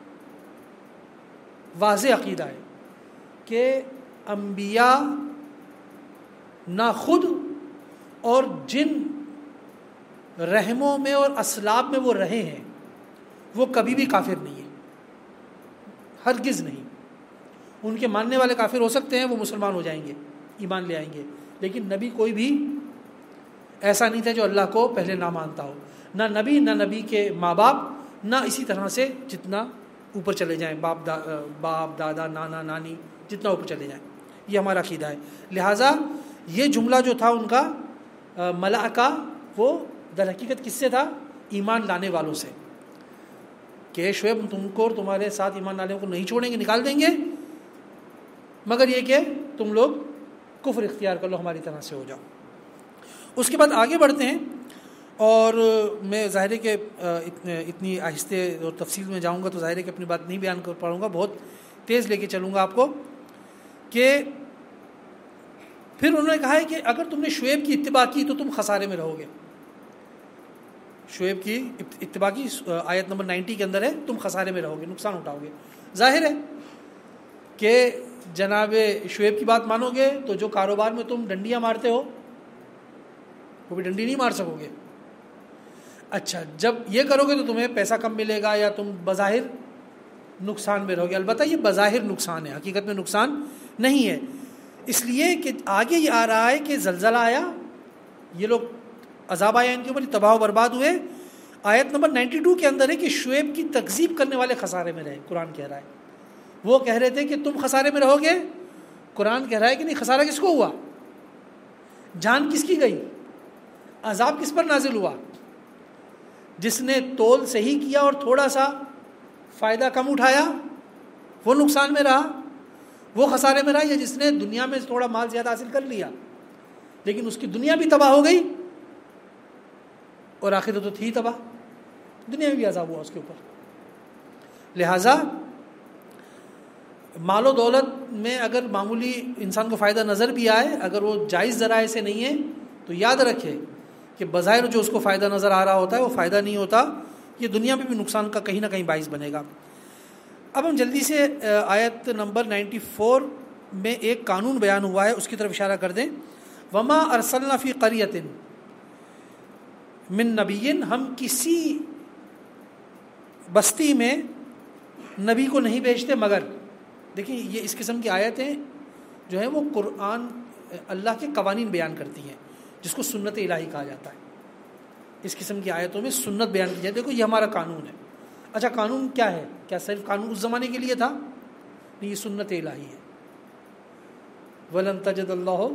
واضح عقیدہ ہے کہ انبیاء نہ خود اور جن رحموں میں اور اسلاب میں وہ رہے ہیں وہ کبھی بھی کافر نہیں ہیں، ہرگز نہیں۔ ان کے ماننے والے کافر ہو سکتے ہیں، وہ مسلمان ہو جائیں گے، ایمان لے آئیں گے، لیکن نبی کوئی بھی ایسا نہیں تھا جو اللہ کو پہلے نہ مانتا ہو، نہ نبی، نہ نبی کے ماں باپ، نہ اسی طرح سے جتنا اوپر چلے جائیں، باپ دادا نانا نانی، جتنا اوپر چلے جائیں۔ یہ ہمارا عقیدہ ہے۔ لہٰذا یہ جملہ جو تھا ان کا ملأ کا، وہ در حقیقت کس سے تھا؟ ایمان لانے والوں سے، کہ شعیب تم کو اور تمہارے ساتھ ایمان لانے کو نہیں چھوڑیں گے، نکال دیں گے، مگر یہ کہ تم لوگ کفر اختیار کر لو، ہماری طرح سے ہو جاؤ۔ اس کے بعد آگے بڑھتے ہیں اور میں ظاہر ہے کہ اتنی آہستہ اور تفصیل میں جاؤں گا تو ظاہر ہے کہ اپنی بات نہیں بیان کر پاؤں گا، بہت تیز لے کے چلوں گا آپ کو، کہ پھر انہوں نے کہا ہے کہ اگر تم نے شعیب کی اتباع کی تو تم خسارے میں رہو گے. شعیب کی اتباع کی آیت نمبر 90 کے اندر ہے، تم خسارے میں رہو گے، نقصان اٹھاؤ گے. ظاہر ہے کہ جناب شعیب کی بات مانو گے تو جو کاروبار میں تم ڈنڈیاں مارتے ہو وہ بھی ڈنڈی نہیں مار سکو گے. اچھا، جب یہ کرو گے تو تمہیں پیسہ کم ملے گا یا تم بظاہر نقصان میں رہو گے. البتہ یہ بظاہر نقصان ہے، حقیقت میں نقصان نہیں ہے، اس لیے کہ آگے یہ آ رہا ہے کہ زلزلہ آیا، یہ لوگ عذاب آیا ان کے اوپر، تباہ و برباد ہوئے. آیت نمبر 92 کے اندر ہے کہ شعیب کی تکذیب کرنے والے خسارے میں رہے. قرآن کہہ رہا ہے، وہ کہہ رہے تھے کہ تم خسارے میں رہو گے، قرآن کہہ رہا ہے کہ نہیں، خسارہ کس کو ہوا، جان کس کی گئی، عذاب کس پر نازل ہوا؟ جس نے تول صحیح کیا اور تھوڑا سا فائدہ کم اٹھایا وہ نقصان میں رہا، وہ خسارے میں رہا، یا جس نے دنیا میں تھوڑا مال زیادہ حاصل کر لیا لیکن اس کی دنیا بھی تباہ ہو گئی اور آخرت تو تھی تباہ، دنیا میں بھی عذاب ہوا اس کے اوپر. لہٰذا مال و دولت میں اگر معمولی انسان کو فائدہ نظر بھی آئے، اگر وہ جائز ذرائع سے نہیں ہے تو یاد رکھے کہ بظاہر جو اس کو فائدہ نظر آ رہا ہوتا ہے وہ فائدہ نہیں ہوتا، یہ دنیا میں بھی نقصان کا کہیں نہ کہیں باعث بنے گا. اب ہم جلدی سے آیت نمبر 94 میں ایک قانون بیان ہوا ہے اس کی طرف اشارہ کر دیں. وما ارسلنا فی قریۃ من نبی، ہم کسی بستی میں نبی کو نہیں بھیجتے مگر، دیکھیں یہ اس قسم کی آیتیں جو ہیں وہ قرآن اللہ کے قوانین بیان کرتی ہیں جس کو سنت الہی کہا جاتا ہے. اس قسم کی آیتوں میں سنت بیان کی جاتی ہے، دیکھو یہ ہمارا قانون ہے. اچھا قانون کیا ہے؟ کیا صرف قانون اس زمانے کے لیے تھا؟ نہیں، یہ سنت الہی ہے. وَلَن تَجِدَ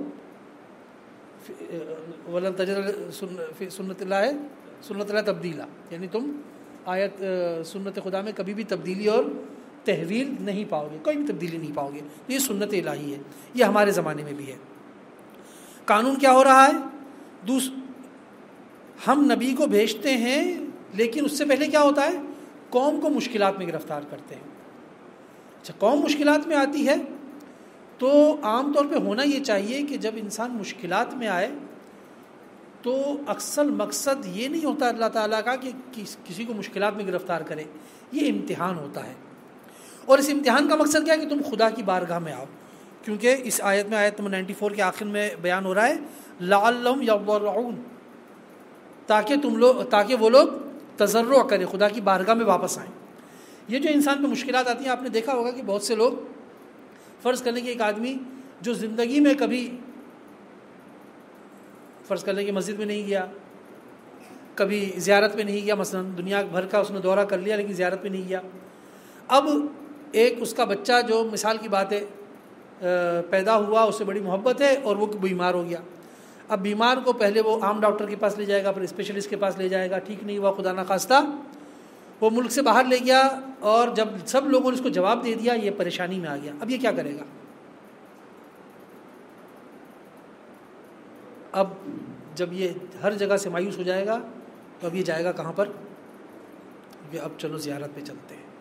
سنت اللہ تبدیلا، یعنی تم آیت سنت خدا میں کبھی بھی تبدیلی اور تحویل نہیں پاؤ گے، کوئی بھی تبدیلی نہیں پاؤ گے. یہ سنت الہی ہے، یہ ہمارے زمانے میں بھی ہے. قانون کیا ہو رہا ہے؟ ہم نبی کو بھیجتے ہیں لیکن اس سے پہلے کیا ہوتا ہے؟ قوم کو مشکلات میں گرفتار کرتے ہیں. اچھا، قوم مشکلات میں آتی ہے تو عام طور پہ ہونا یہ چاہیے کہ جب انسان مشکلات میں آئے تو اکثر مقصد یہ نہیں ہوتا اللہ تعالیٰ کا کہ کسی کو مشکلات میں گرفتار کرے، یہ امتحان ہوتا ہے. اور اس امتحان کا مقصد کیا ہے کہ تم خدا کی بارگاہ میں آؤ، کیونکہ اس آیت میں آیت نمبر 94 کے آخر میں بیان ہو رہا ہے لعلہم یضرعون، تاکہ وہ لوگ تضرع کریں، خدا کی بارگاہ میں واپس آئیں. یہ جو انسان پہ مشکلات آتی ہیں، آپ نے دیکھا ہوگا کہ بہت سے لوگ، فرض کرنے کے ایک آدمی جو زندگی میں کبھی فرض کرنے کی مسجد میں نہیں گیا، کبھی زیارت پہ نہیں گیا، مثلا دنیا بھر کا اس نے دورہ کر لیا لیکن زیارت پہ نہیں گیا. اب ایک اس کا بچہ جو مثال کی بات ہے پیدا ہوا، اس سے بڑی محبت ہے اور وہ بیمار ہو گیا. اب بیمار کو پہلے وہ عام ڈاکٹر کے پاس لے جائے گا، پھر اسپیشلسٹ کے پاس لے جائے گا، ٹھیک نہیں ہوا خدا نخواستہ وہ ملک سے باہر لے گیا، اور جب سب لوگوں نے اس کو جواب دے دیا یہ پریشانی میں آ گیا. اب یہ کیا کرے گا؟ اب جب یہ ہر جگہ سے مایوس ہو جائے گا تو اب یہ جائے گا کہاں پر؟ کہ اب چلو زیارت پہ چلتے ہیں.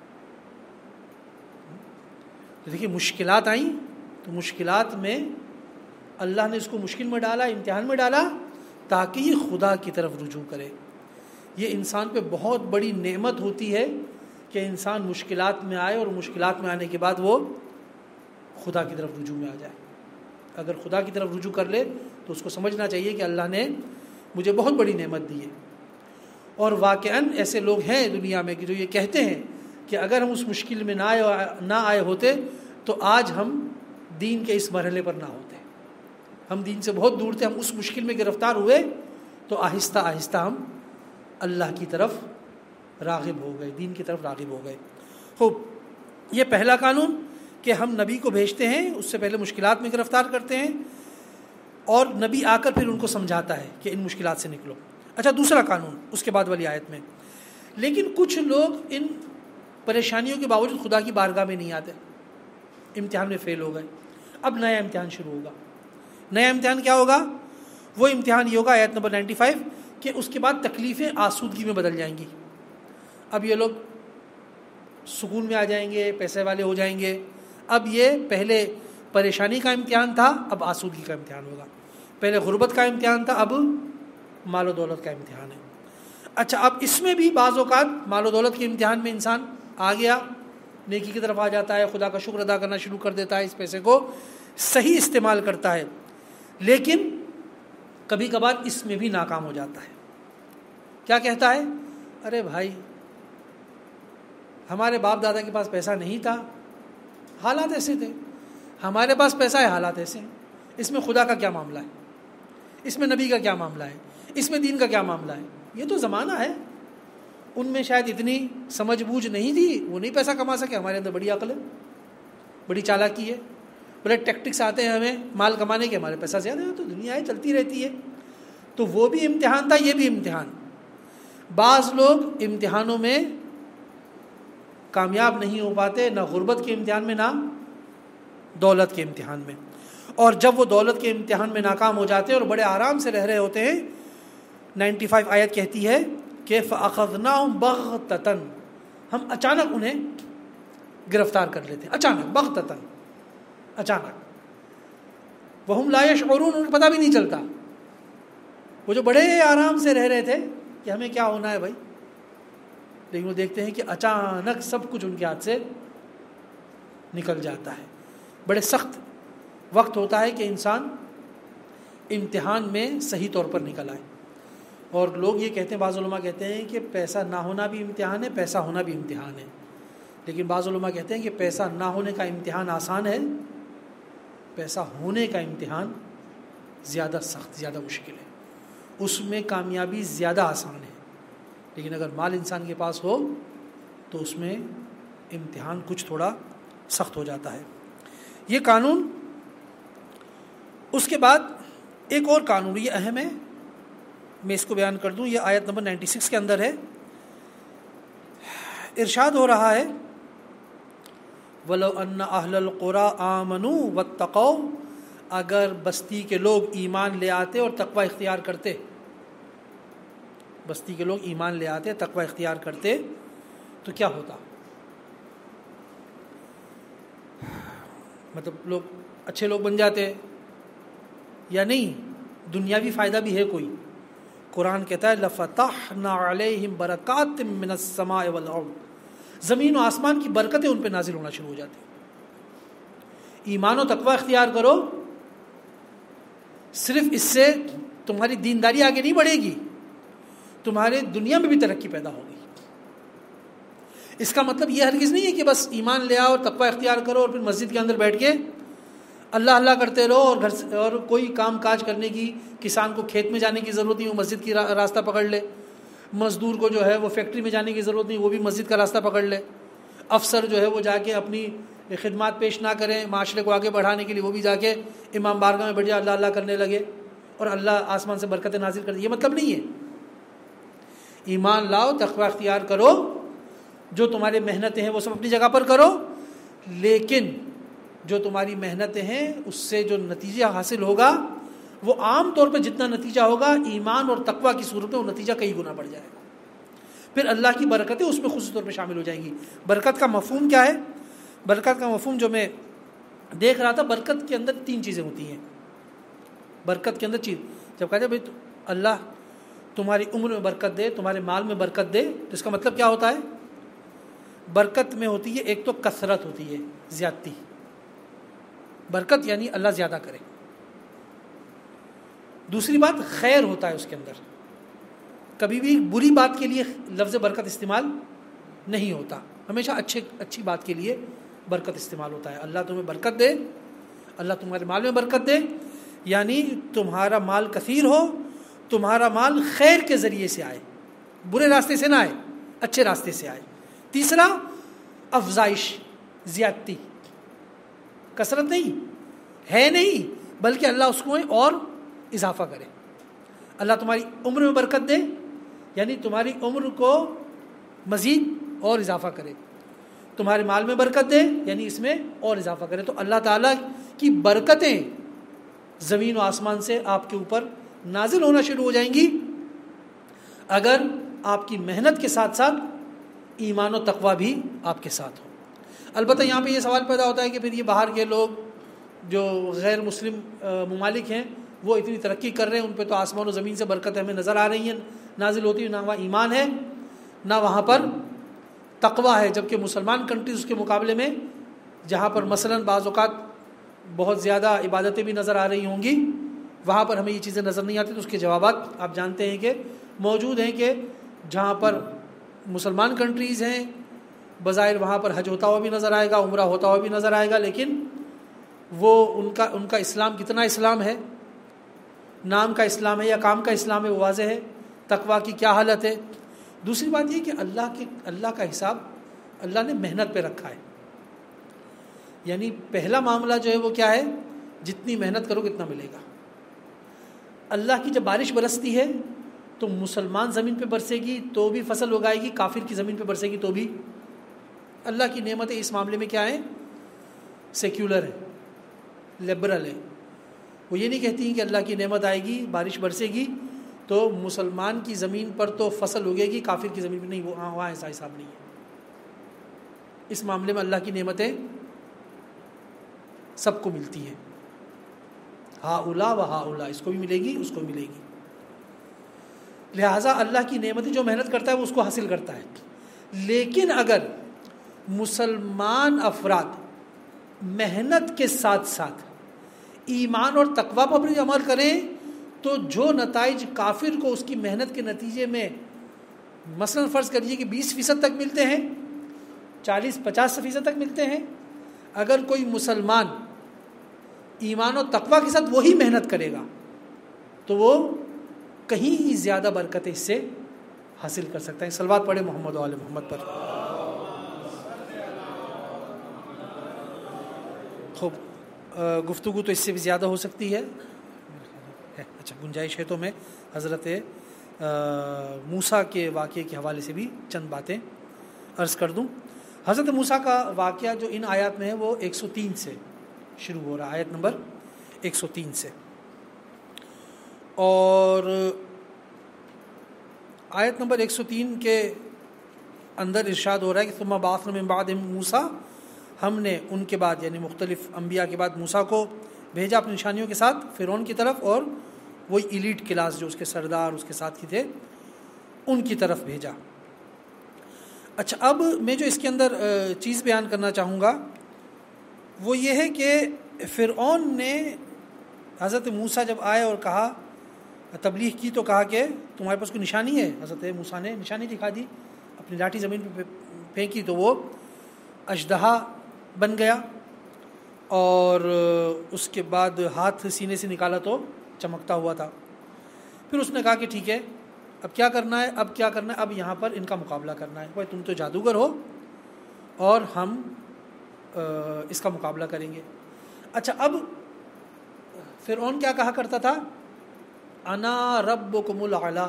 تو دیکھیے مشکلات آئیں تو مشکلات میں اللہ نے اس کو مشکل میں ڈالا، امتحان میں ڈالا تاکہ یہ خدا کی طرف رجوع کرے. یہ انسان پہ بہت بڑی نعمت ہوتی ہے کہ انسان مشکلات میں آئے اور مشکلات میں آنے کے بعد وہ خدا کی طرف رجوع میں آ جائے. اگر خدا کی طرف رجوع کر لے تو اس کو سمجھنا چاہیے کہ اللہ نے مجھے بہت بڑی نعمت دی ہے. اور واقعاً ایسے لوگ ہیں دنیا میں کہ جو یہ کہتے ہیں کہ اگر ہم اس مشکل میں نہ آئے ہوتے تو آج ہم دین کے اس مرحلے پر نہ ہوتے. ہم دین سے بہت دور تھے، ہم اس مشکل میں گرفتار ہوئے تو آہستہ آہستہ ہم اللہ کی طرف راغب ہو گئے، دین کی طرف راغب ہو گئے. خوب، یہ پہلا قانون کہ ہم نبی کو بھیجتے ہیں، اس سے پہلے مشکلات میں گرفتار کرتے ہیں اور نبی آ کر پھر ان کو سمجھاتا ہے کہ ان مشکلات سے نکلو. اچھا، دوسرا قانون اس کے بعد والی آیت میں، لیکن کچھ لوگ ان پریشانیوں کے باوجود خدا کی بارگاہ میں نہیں آتے، امتحان میں فیل ہو گئے. اب نیا امتحان شروع ہوگا. نیا امتحان کیا ہوگا؟ وہ امتحان یہ ہوگا آیت نمبر 95 کہ اس کے بعد تکلیفیں آسودگی میں بدل جائیں گی. اب یہ لوگ سکون میں آ جائیں گے, پیسے والے ہو جائیں گے. اب یہ پہلے پریشانی کا امتحان تھا, اب آسودگی کا امتحان ہوگا. پہلے غربت کا امتحان تھا, اب مال و دولت کا امتحان ہے. اچھا, اب اس میں بھی بعض اوقات مال و دولت کے امتحان میں انسان آ گیا, نیکی کی طرف آ جاتا ہے, خدا کا شکر ادا کرنا شروع کر دیتا ہے, اس پیسے کو صحیح استعمال کرتا ہے, لیکن کبھی کبھار اس میں بھی ناکام ہو جاتا ہے. کیا کہتا ہے؟ ارے بھائی, ہمارے باپ دادا کے پاس پیسہ نہیں تھا, حالات ایسے تھے. ہمارے پاس پیسہ ہے, حالات ایسے ہیں. اس میں خدا کا کیا معاملہ ہے؟ اس میں نبی کا کیا معاملہ ہے؟ اس میں دین کا کیا معاملہ ہے؟ یہ تو زمانہ ہے. ان میں شاید اتنی سمجھ بوجھ نہیں تھی, وہ نہیں پیسہ کما سکے. ہمارے اندر بڑی عقل ہے, بڑی چالاکی ہے, بڑے ٹیکٹکس آتے ہیں ہمیں مال کمانے کے. ہمارے پیسہ زیادہ ہے تو دنیا ہے, چلتی رہتی ہے. تو وہ بھی امتحان تھا, یہ بھی امتحان. بعض لوگ امتحانوں میں کامیاب نہیں ہو پاتے, نہ غربت کے امتحان میں نہ دولت کے امتحان میں. اور جب وہ دولت کے امتحان میں ناکام ہو جاتے ہیں اور بڑے آرام سے رہ رہے ہوتے ہیں, 95 آیت کہتی ہے کہ فَأَخَذْنَاهُمْ بَغْتَةً, ہم اچانک انہیں گرفتار کر لیتے ہیں. اچانک, بغتتاً, اچانک. وَهُمْ لَا يَشْعُرُونَ, انہیں پتہ بھی نہیں چلتا. وہ جو بڑے آرام سے رہ رہے تھے کہ ہمیں کیا ہونا ہے بھائی, لیکن وہ دیکھتے ہیں کہ اچانک سب کچھ ان کے ہاتھ سے نکل جاتا ہے. بڑے سخت وقت ہوتا ہے کہ انسان امتحان میں صحیح طور پر نکل آئے. اور لوگ یہ کہتے ہیں, بعض علماء کہتے ہیں کہ پیسہ نہ ہونا بھی امتحان ہے, پیسہ ہونا بھی امتحان ہے. لیکن بعض علماء کہتے ہیں کہ پیسہ نہ ہونے کا امتحان آسان ہے, پیسہ ہونے کا امتحان زیادہ سخت, زیادہ مشکل ہے. اس میں کامیابی زیادہ آسان ہے, لیکن اگر مال انسان کے پاس ہو تو اس میں امتحان کچھ تھوڑا سخت ہو جاتا ہے. یہ قانون. اس کے بعد ایک اور قانون, یہ اہم ہے, میں اس کو بیان کر دوں. یہ آیت نمبر 96 کے اندر ہے. ارشاد ہو رہا ہے وَلَوْ أَنَّ أَهْلَ الْقُرَىٰ آمَنُوا وَاتَّقَوْا, اگر بستی کے لوگ ایمان لے آتے اور تقوی اختیار کرتے, بستی کے لوگ ایمان لے آتے, تقوی اختیار کرتے, تو کیا ہوتا؟ مطلب لوگ اچھے لوگ بن جاتے یا نہیں؟ دنیاوی فائدہ بھی ہے کوئی. قرآن کہتا ہے لَفَتَحْنَا عَلَيْهِمْ بَرَكَاتٍ مِّنَ السَّمَاءِ وَالْأَرْضِ, زمین و آسمان کی برکتیں ان پہ نازل ہونا شروع ہو جاتی. ایمان و تقوی اختیار کرو, صرف اس سے تمہاری دینداری آگے نہیں بڑھے گی, تمہارے دنیا میں بھی ترقی پیدا ہوگی. اس کا مطلب یہ ہرگز نہیں ہے کہ بس ایمان لے آؤ اور تقوی اختیار کرو اور پھر مسجد کے اندر بیٹھ کے اللہ اللہ کرتے رہو اور گھر سے اور کوئی کام کاج کرنے کی, کسان کو کھیت میں جانے کی ضرورت نہیں, وہ مسجد کی راستہ پکڑ لے. مزدور کو جو ہے وہ فیکٹری میں جانے کی ضرورت نہیں, وہ بھی مسجد کا راستہ پکڑ لے. افسر جو ہے وہ جا کے اپنی خدمات پیش نہ کریں, معاشرے کو آگے بڑھانے کے لیے وہ بھی جا کے امام بارگاہ میں بیٹھ جائے, اللہ اللہ کرنے لگے اور اللہ آسمان سے برکتیں نازل کر دے. یہ مطلب نہیں ہے. ایمان لاؤ, تقوی اختیار کرو, جو تمہاری محنتیں ہیں وہ سب اپنی جگہ پر کرو, لیکن جو تمہاری محنتیں ہیں اس سے جو نتیجہ حاصل ہوگا وہ عام طور پہ جتنا نتیجہ ہوگا ایمان اور تقوی کی صورت میں وہ نتیجہ کئی گنا بڑھ جائے گا. پھر اللہ کی برکتیں اس میں خصوصی طور پہ شامل ہو جائیں گی. برکت کا مفہوم کیا ہے؟ برکت کا مفہوم جو میں دیکھ رہا تھا, برکت کے اندر 3 چیزیں ہوتی ہیں. برکت کے اندر چیز جب کہتے ہیں بھائی اللہ تمہاری عمر میں برکت دے, تمہارے مال میں برکت دے, تو اس کا مطلب کیا ہوتا ہے؟ برکت میں ہوتی ہے ایک تو کثرت ہوتی ہے, زیادتی. برکت یعنی اللہ زیادہ کرے. دوسری بات خیر ہوتا ہے اس کے اندر. کبھی بھی بری بات کے لیے لفظ برکت استعمال نہیں ہوتا, ہمیشہ اچھی بات کے لیے برکت استعمال ہوتا ہے. اللہ تمہیں برکت دے, اللہ تمہارے مال میں برکت دے, یعنی تمہارا مال کثیر ہو, تمہارا مال خیر کے ذریعے سے آئے, برے راستے سے نہ آئے, اچھے راستے سے آئے. تیسرا افزائش, زیادتی, کثرت نہیں ہے نہیں, بلکہ اللہ اس کو اور اضافہ کرے. اللہ تمہاری عمر میں برکت دے, یعنی تمہاری عمر کو مزید اور اضافہ کرے. تمہارے مال میں برکت دے, یعنی اس میں اور اضافہ کرے. تو اللہ تعالیٰ کی برکتیں زمین و آسمان سے آپ کے اوپر نازل ہونا شروع ہو جائیں گی, اگر آپ کی محنت کے ساتھ ساتھ ایمان و تقوی بھی آپ کے ساتھ ہو۔ البتہ یہاں پہ یہ سوال پیدا ہوتا ہے کہ پھر یہ باہر کے لوگ جو غیر مسلم ممالک ہیں وہ اتنی ترقی کر رہے ہیں، ان پہ تو آسمان و زمین سے برکتیں ہمیں نظر آ رہی ہیں نازل ہوتی ہیں، نہ وہاں ایمان ہے نہ وہاں پر تقوی ہے، جبکہ مسلمان کنٹریز کے مقابلے میں جہاں پر مثلاً بعض اوقات بہت زیادہ عبادتیں بھی نظر آ رہی ہوں گی، وہاں پر ہمیں یہ چیزیں نظر نہیں آتی۔ تو اس کے جوابات آپ جانتے ہیں کہ موجود ہیں کہ جہاں پر مسلمان کنٹریز ہیں بظاہر وہاں پر حج ہوتا ہوا بھی نظر آئے گا، عمرہ ہوتا ہوا بھی نظر آئے گا، لیکن وہ ان کا اسلام کتنا اسلام ہے، نام کا اسلام ہے یا کام کا اسلام ہے، وہ واضح ہے۔ تقویٰ کی کیا حالت ہے؟ دوسری بات یہ کہ اللہ کا حساب اللہ نے محنت پہ رکھا ہے، یعنی پہلا معاملہ جو ہے وہ کیا ہے، جتنی محنت کرو اتنا ملے گا۔ اللہ کی جب بارش برستی ہے تو مسلمان زمین پہ برسے گی تو بھی فصل اگائے گی، کافر کی زمین پہ برسے گی تو بھی۔ اللہ کی نعمتیں اس معاملے میں کیا ہیں؟ سیکولر ہے، لبرل ہے۔ وہ یہ نہیں کہتی ہیں کہ اللہ کی نعمت آئے گی، بارش برسے گی تو مسلمان کی زمین پر تو فصل اگے گی، کافر کی زمین پہ نہیں، وہ وہاں ایسا حساب نہیں ہے۔ اس معاملے میں اللہ کی نعمتیں سب کو ملتی ہیں، ہاؤلا و ہاؤلا، اس کو بھی ملے گی اس کو بھی ملے گی۔ لہٰذا اللہ کی نعمتیں جو محنت کرتا ہے وہ اس کو حاصل کرتا ہے۔ لیکن اگر مسلمان افراد محنت کے ساتھ ساتھ ایمان اور تقویٰ پر بھی عمل کریں تو جو نتائج کافر کو اس کی محنت کے نتیجے میں مثلا فرض کریے کہ 20% تک ملتے ہیں، 40-50% تک ملتے ہیں، اگر کوئی مسلمان ایمان و تقویٰ کے ساتھ وہی محنت کرے گا تو وہ کہیں زیادہ برکتیں اس سے حاصل کر سکتا ہے۔ صلوات پڑھے محمد و آل محمد پر۔ خوب، گفتگو تو اس سے بھی زیادہ ہو سکتی ہے، اچھا گنجائش ہے تو میں حضرت موسیٰ کے واقعے کے حوالے سے بھی چند باتیں عرض کر دوں۔ حضرت موسیٰ کا واقعہ جو ان آیات میں ہے وہ 103 سے شروع ہو رہا ہے، آیت نمبر 103 سے، اور آیت نمبر 103 کے اندر ارشاد ہو رہا ہے کہ ثم بعثنا من بعدهم موسیٰ، ہم نے ان کے بعد یعنی مختلف انبیاء کے بعد موسیٰ کو بھیجا اپنی نشانیوں کے ساتھ فرعون کی طرف، اور وہی ایلیٹ کلاس جو اس کے سردار اس کے ساتھی تھے ان کی طرف بھیجا۔ اچھا، اب میں جو اس کے اندر چیز بیان کرنا چاہوں گا وہ یہ ہے کہ فرعون نے حضرت موسیٰ جب آئے اور کہا، تبلیغ کی تو کہا کہ تمہارے پاس کوئی نشانی ہے؟ حضرت موسیٰ نے نشانی دکھا دی، اپنی لاٹھی زمین پہ پھینکی تو وہ اژدہا بن گیا، اور اس کے بعد ہاتھ سینے سے نکالا تو چمکتا ہوا تھا۔ پھر اس نے کہا کہ ٹھیک ہے، اب کیا کرنا ہے؟ اب یہاں پر ان کا مقابلہ کرنا ہے، بھائی تم تو جادوگر ہو اور ہم اس کا مقابلہ کریں گے۔ اچھا، اب فرعون کیا کہا کرتا تھا؟ انا ربکم الاعلی،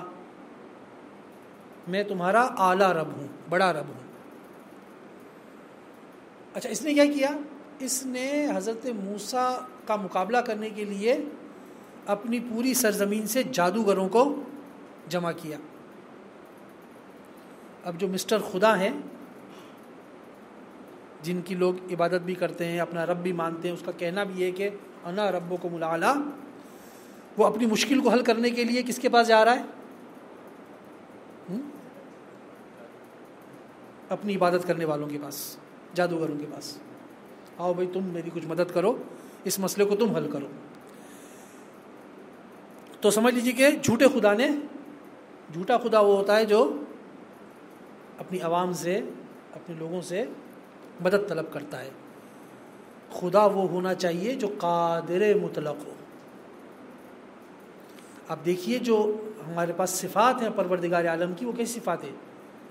میں تمہارا اعلیٰ رب ہوں، بڑا رب ہوں۔ اچھا، اس نے کیا کیا؟ اس نے حضرت موسیٰ کا مقابلہ کرنے کے لیے اپنی پوری سرزمین سے جادوگروں کو جمع کیا۔ اب جو مسٹر خدا ہیں جن کی لوگ عبادت بھی کرتے ہیں، اپنا رب بھی مانتے ہیں، اس کا کہنا بھی ہے کہ انا ربکم الاعلی، وہ اپنی مشکل کو حل کرنے کے لیے کس کے پاس جا رہا ہے؟ اپنی عبادت کرنے والوں کے پاس، جادوگروں کے پاس۔ آؤ بھائی تم میری کچھ مدد کرو، اس مسئلے کو تم حل کرو۔ تو سمجھ لیجیے کہ جھوٹا خدا وہ ہوتا ہے جو اپنی عوام سے، اپنے لوگوں سے مدد طلب کرتا ہے۔ خدا وہ ہونا چاہیے جو قادر مطلق ہو۔ آپ دیکھیے جو ہمارے پاس صفات ہیں پروردگار عالم کی، وہ کیسی صفات ہیں؟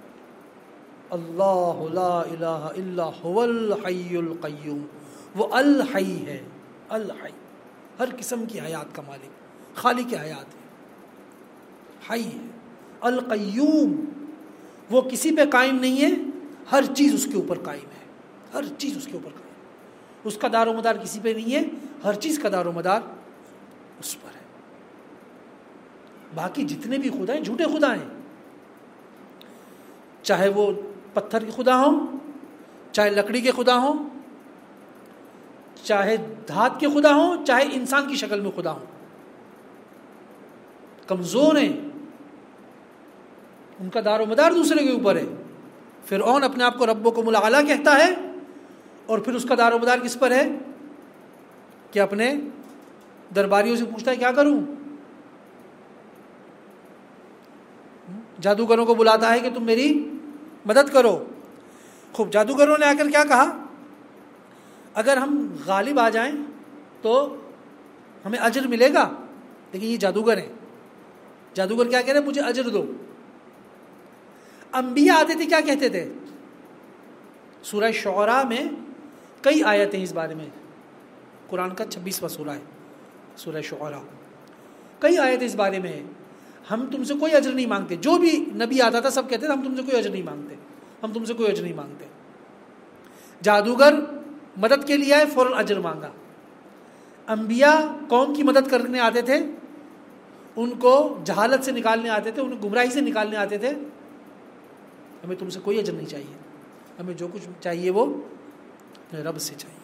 اللہ لا الہ الا هو الحی القیوم، وہ الحی ہے، الحی، ہر قسم کی حیات کا مالک، خالق حیات ہے، حی ہے۔ القیوم، وہ کسی پہ قائم نہیں ہے، ہر چیز اس کے اوپر قائم ہے، ہر چیز اس کے اوپر قائم ہے، اس کا دار و مدار کسی پہ نہیں ہے، ہر چیز کا دار و مدار اس پر ہے۔ باقی جتنے بھی خدا ہیں جھوٹے خدا ہیں، چاہے وہ پتھر کے خدا ہوں، چاہے لکڑی کے خدا ہوں، چاہے دھات کے خدا ہوں، چاہے انسان کی شکل میں خدا ہوں، کمزور ہیں، ان کا دار و مدار دوسرے کے اوپر ہے۔ فرعون اپنے آپ کو ربکم الاعلی کہتا ہے، اور پھر اس کا دار و مدار کس پر ہے کہ اپنے درباریوں سے پوچھتا ہے کیا کروں، جادوگروں کو بلاتا ہے کہ تم میری مدد کرو۔ خوب، جادوگروں نے آ کر کیا کہا، اگر ہم غالب آ جائیں تو ہمیں اجر ملے گا۔ لیکن یہ جادوگر ہیں، جادوگر کیا کہہ رہے ہیں، مجھے اجر دو۔ انبیاء آتے تھے کیا کہتے تھے؟ سورہ شعراء میں کئی آیتیں اس بارے میں، قرآن کا 26واں سورہ ہے سورہ شعراء، کئی آیتیں اس بارے میں ہے، ہم تم سے کوئی اجر نہیں مانگتے۔ جو بھی نبی آتا تھا سب کہتے تھے ہم تم سے کوئی اجر نہیں مانگتے، ہم تم سے کوئی اجر نہیں مانگتے۔ جادوگر مدد کے لیے آئے، فوراً اجر مانگا۔ انبیاء قوم کی مدد کرنے آتے تھے، ان کو جہالت سے نکالنے آتے تھے، انہیں گمراہی سے نکالنے آتے تھے، ہمیں تم سے کوئی اجر نہیں چاہیے، ہمیں جو کچھ چاہیے وہ رب سے چاہیے۔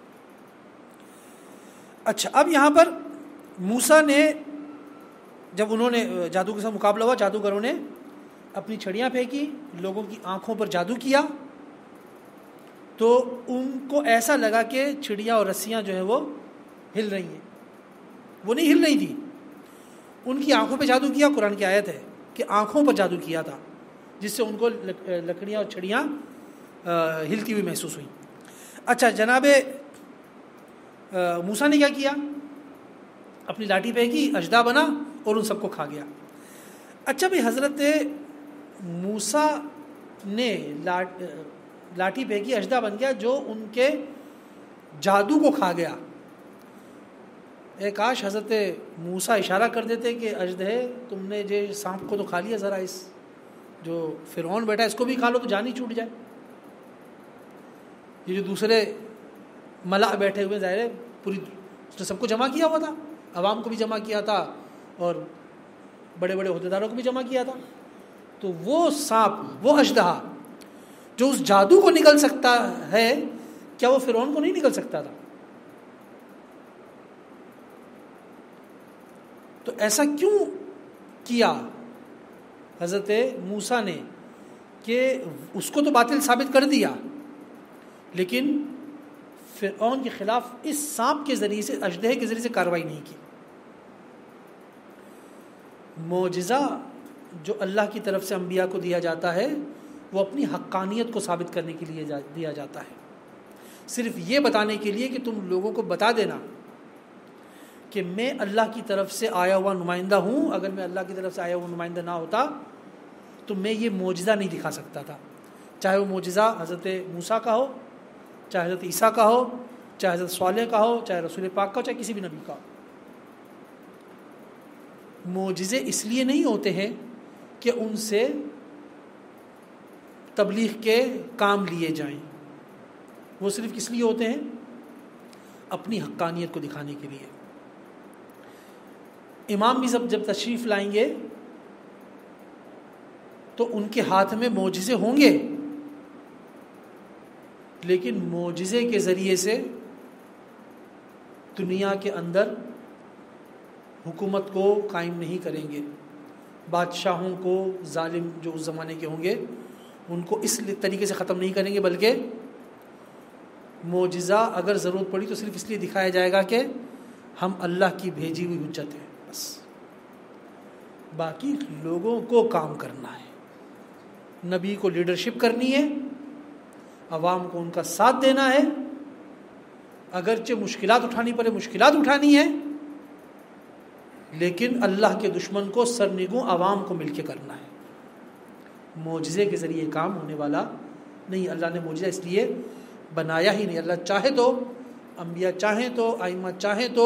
اچھا، اب یہاں پر موسیٰ نے جب انہوں نے جادو کے ساتھ مقابلہ ہوا، جادوگروں نے اپنی چھڑیاں پھینکی، لوگوں کی آنکھوں پر جادو کیا، تو ان کو ایسا لگا کہ چھڑیاں اور رسیاں جو ہیں وہ ہل رہی ہیں، وہ نہیں ہل رہی تھی، ان کی آنکھوں پہ جادو کیا۔ قرآن کی آیت ہے کہ آنکھوں پر جادو کیا تھا، جس سے ان کو لکڑیاں اور چھڑیاں ہلتی ہوئی محسوس ہوئیں۔ اچھا، جناب موسیٰ نے کیا کیا، اپنی لاٹھی پھینکی، اژدہا بنا اور ان سب کو کھا گیا۔ اچھا بھائی، حضرت موسیٰ نے لاٹھی پھینکی، اژدہا بن گیا جو ان کے جادو کو کھا گیا۔ کاش حضرت موسیٰ اشارہ کر دیتے کہ اژدہے تم نے جو سانپ کو تو کھا لیا، ذرا اس جو فرعون بیٹھا اس کو بھی کھا لو تو جان ہی چھوٹ جائے۔ یہ جو دوسرے ملا بیٹھے ہوئے، ظاہر ہے پوری اس نے سب کو جمع کیا ہوا تھا، عوام کو بھی جمع کیا تھا اور بڑے بڑے عہدیداروں کو بھی جمع کیا تھا، تو وہ سانپ، وہ اژدہا جو اس جادو کو نگل سکتا ہے، کیا وہ فرعون کو نہیں نگل سکتا تھا؟ تو ایسا کیوں کیا حضرت موسیٰ نے کہ اس کو تو باطل ثابت کر دیا، لیکن فرعون کے خلاف اس سانپ کے ذریعے سے، اژدہے کے ذریعے سے کارروائی نہیں کی۔ معجزہ جو اللہ کی طرف سے انبیاء کو دیا جاتا ہے وہ اپنی حقانیت کو ثابت کرنے کے لیے دیا جاتا ہے، صرف یہ بتانے کے لیے کہ تم لوگوں کو بتا دینا کہ میں اللہ کی طرف سے آیا ہوا نمائندہ ہوں۔ اگر میں اللہ کی طرف سے آیا ہوا نمائندہ نہ ہوتا تو میں یہ معجزہ نہیں دکھا سکتا تھا، چاہے وہ معجزہ حضرت موسیٰ کا ہو، چاہے حضرت عیسیٰ کا ہو، چاہے حضرت صالح کا ہو، چاہے رسول پاک کا ہو، چاہے کسی بھی نبی کا ہو۔ معجزے اس لیے نہیں ہوتے ہیں کہ ان سے تبلیغ کے کام لیے جائیں، وہ صرف کس لیے ہوتے ہیں؟ اپنی حقانیت کو دکھانے کے لیے۔ امام بھی جب تشریف لائیں گے تو ان کے ہاتھ میں معجزے ہوں گے، لیکن معجزے کے ذریعے سے دنیا کے اندر حکومت کو قائم نہیں کریں گے، بادشاہوں کو، ظالم جو اس زمانے کے ہوں گے ان کو اس طریقے سے ختم نہیں کریں گے، بلکہ معجزہ اگر ضرورت پڑی تو صرف اس لیے دکھایا جائے گا کہ ہم اللہ کی بھیجی ہوئی حجت ہیں، بس۔ باقی لوگوں کو کام کرنا ہے، نبی کو لیڈرشپ کرنی ہے، عوام کو ان کا ساتھ دینا ہے، اگرچہ مشکلات اٹھانی پڑے مشکلات اٹھانی ہے، لیکن اللہ کے دشمن کو سرنگوں عوام کو مل کے کرنا ہے۔ معجزے کے ذریعے کام ہونے والا نہیں، اللہ نے معجزہ اس لیے بنایا ہی نہیں۔ اللہ چاہے تو، انبیاء چاہیں تو، ائمہ چاہیں تو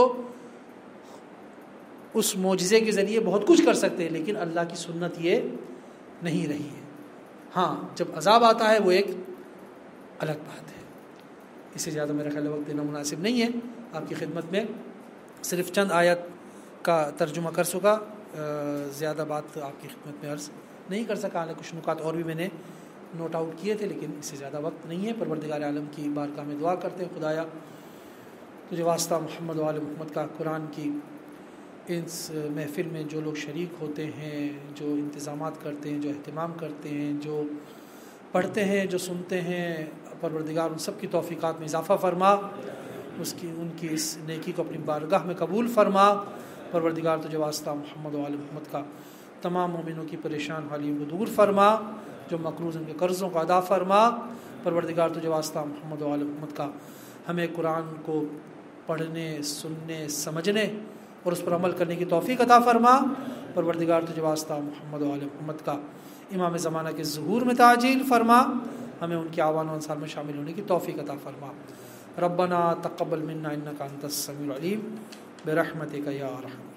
اس معجزے کے ذریعے بہت کچھ کر سکتے ہیں، لیکن اللہ کی سنت یہ نہیں رہی ہے۔ ہاں، جب عذاب آتا ہے وہ ایک الگ بات ہے۔ اس سے زیادہ میرا خیال وقت دینا مناسب نہیں ہے۔ آپ کی خدمت میں صرف چند آیت کا ترجمہ کر سکا، زیادہ بات آپ کی خدمت میں عرض نہیں کر سکا، حالانکہ کچھ نکات اور بھی میں نے نوٹ آؤٹ کیے تھے لیکن اس سے زیادہ وقت نہیں ہے۔ پروردگار عالم کی بارگاہ میں دعا کرتے ہیں خدایا تجھے واسطہ محمد و آل محمد کا، قرآن کی اس محفل میں جو لوگ شریک ہوتے ہیں، جو انتظامات کرتے ہیں، جو اہتمام کرتے ہیں، جو پڑھتے ہیں، جو سنتے ہیں، پروردگار ان سب کی توفیقات میں اضافہ فرما، ان کی اس نیکی کو اپنی بارگاہ میں قبول فرما۔ پروردگار تجھے واسطہ محمد و آل محمد کا تمام مومنوں کی پریشان حالیوں کو دور فرما، جو مقروض ان کے قرضوں کو ادا فرما۔ پروردگار تجھے واسطہ محمد و آل محمد کا ہمیں قرآن کو پڑھنے، سننے، سمجھنے اور اس پر عمل کرنے کی توفیق عطا فرما۔ پروردگار تجھے واسطہ محمد و آل محمد کا امام زمانہ کے ظہور میں تعجیل فرما، ہمیں ان کے آوان و انصار میں شامل ہونے کی توفیق عطا فرما۔ ربنا تقبل منا انک انت السمیع العلیم برحمتک یا ارحم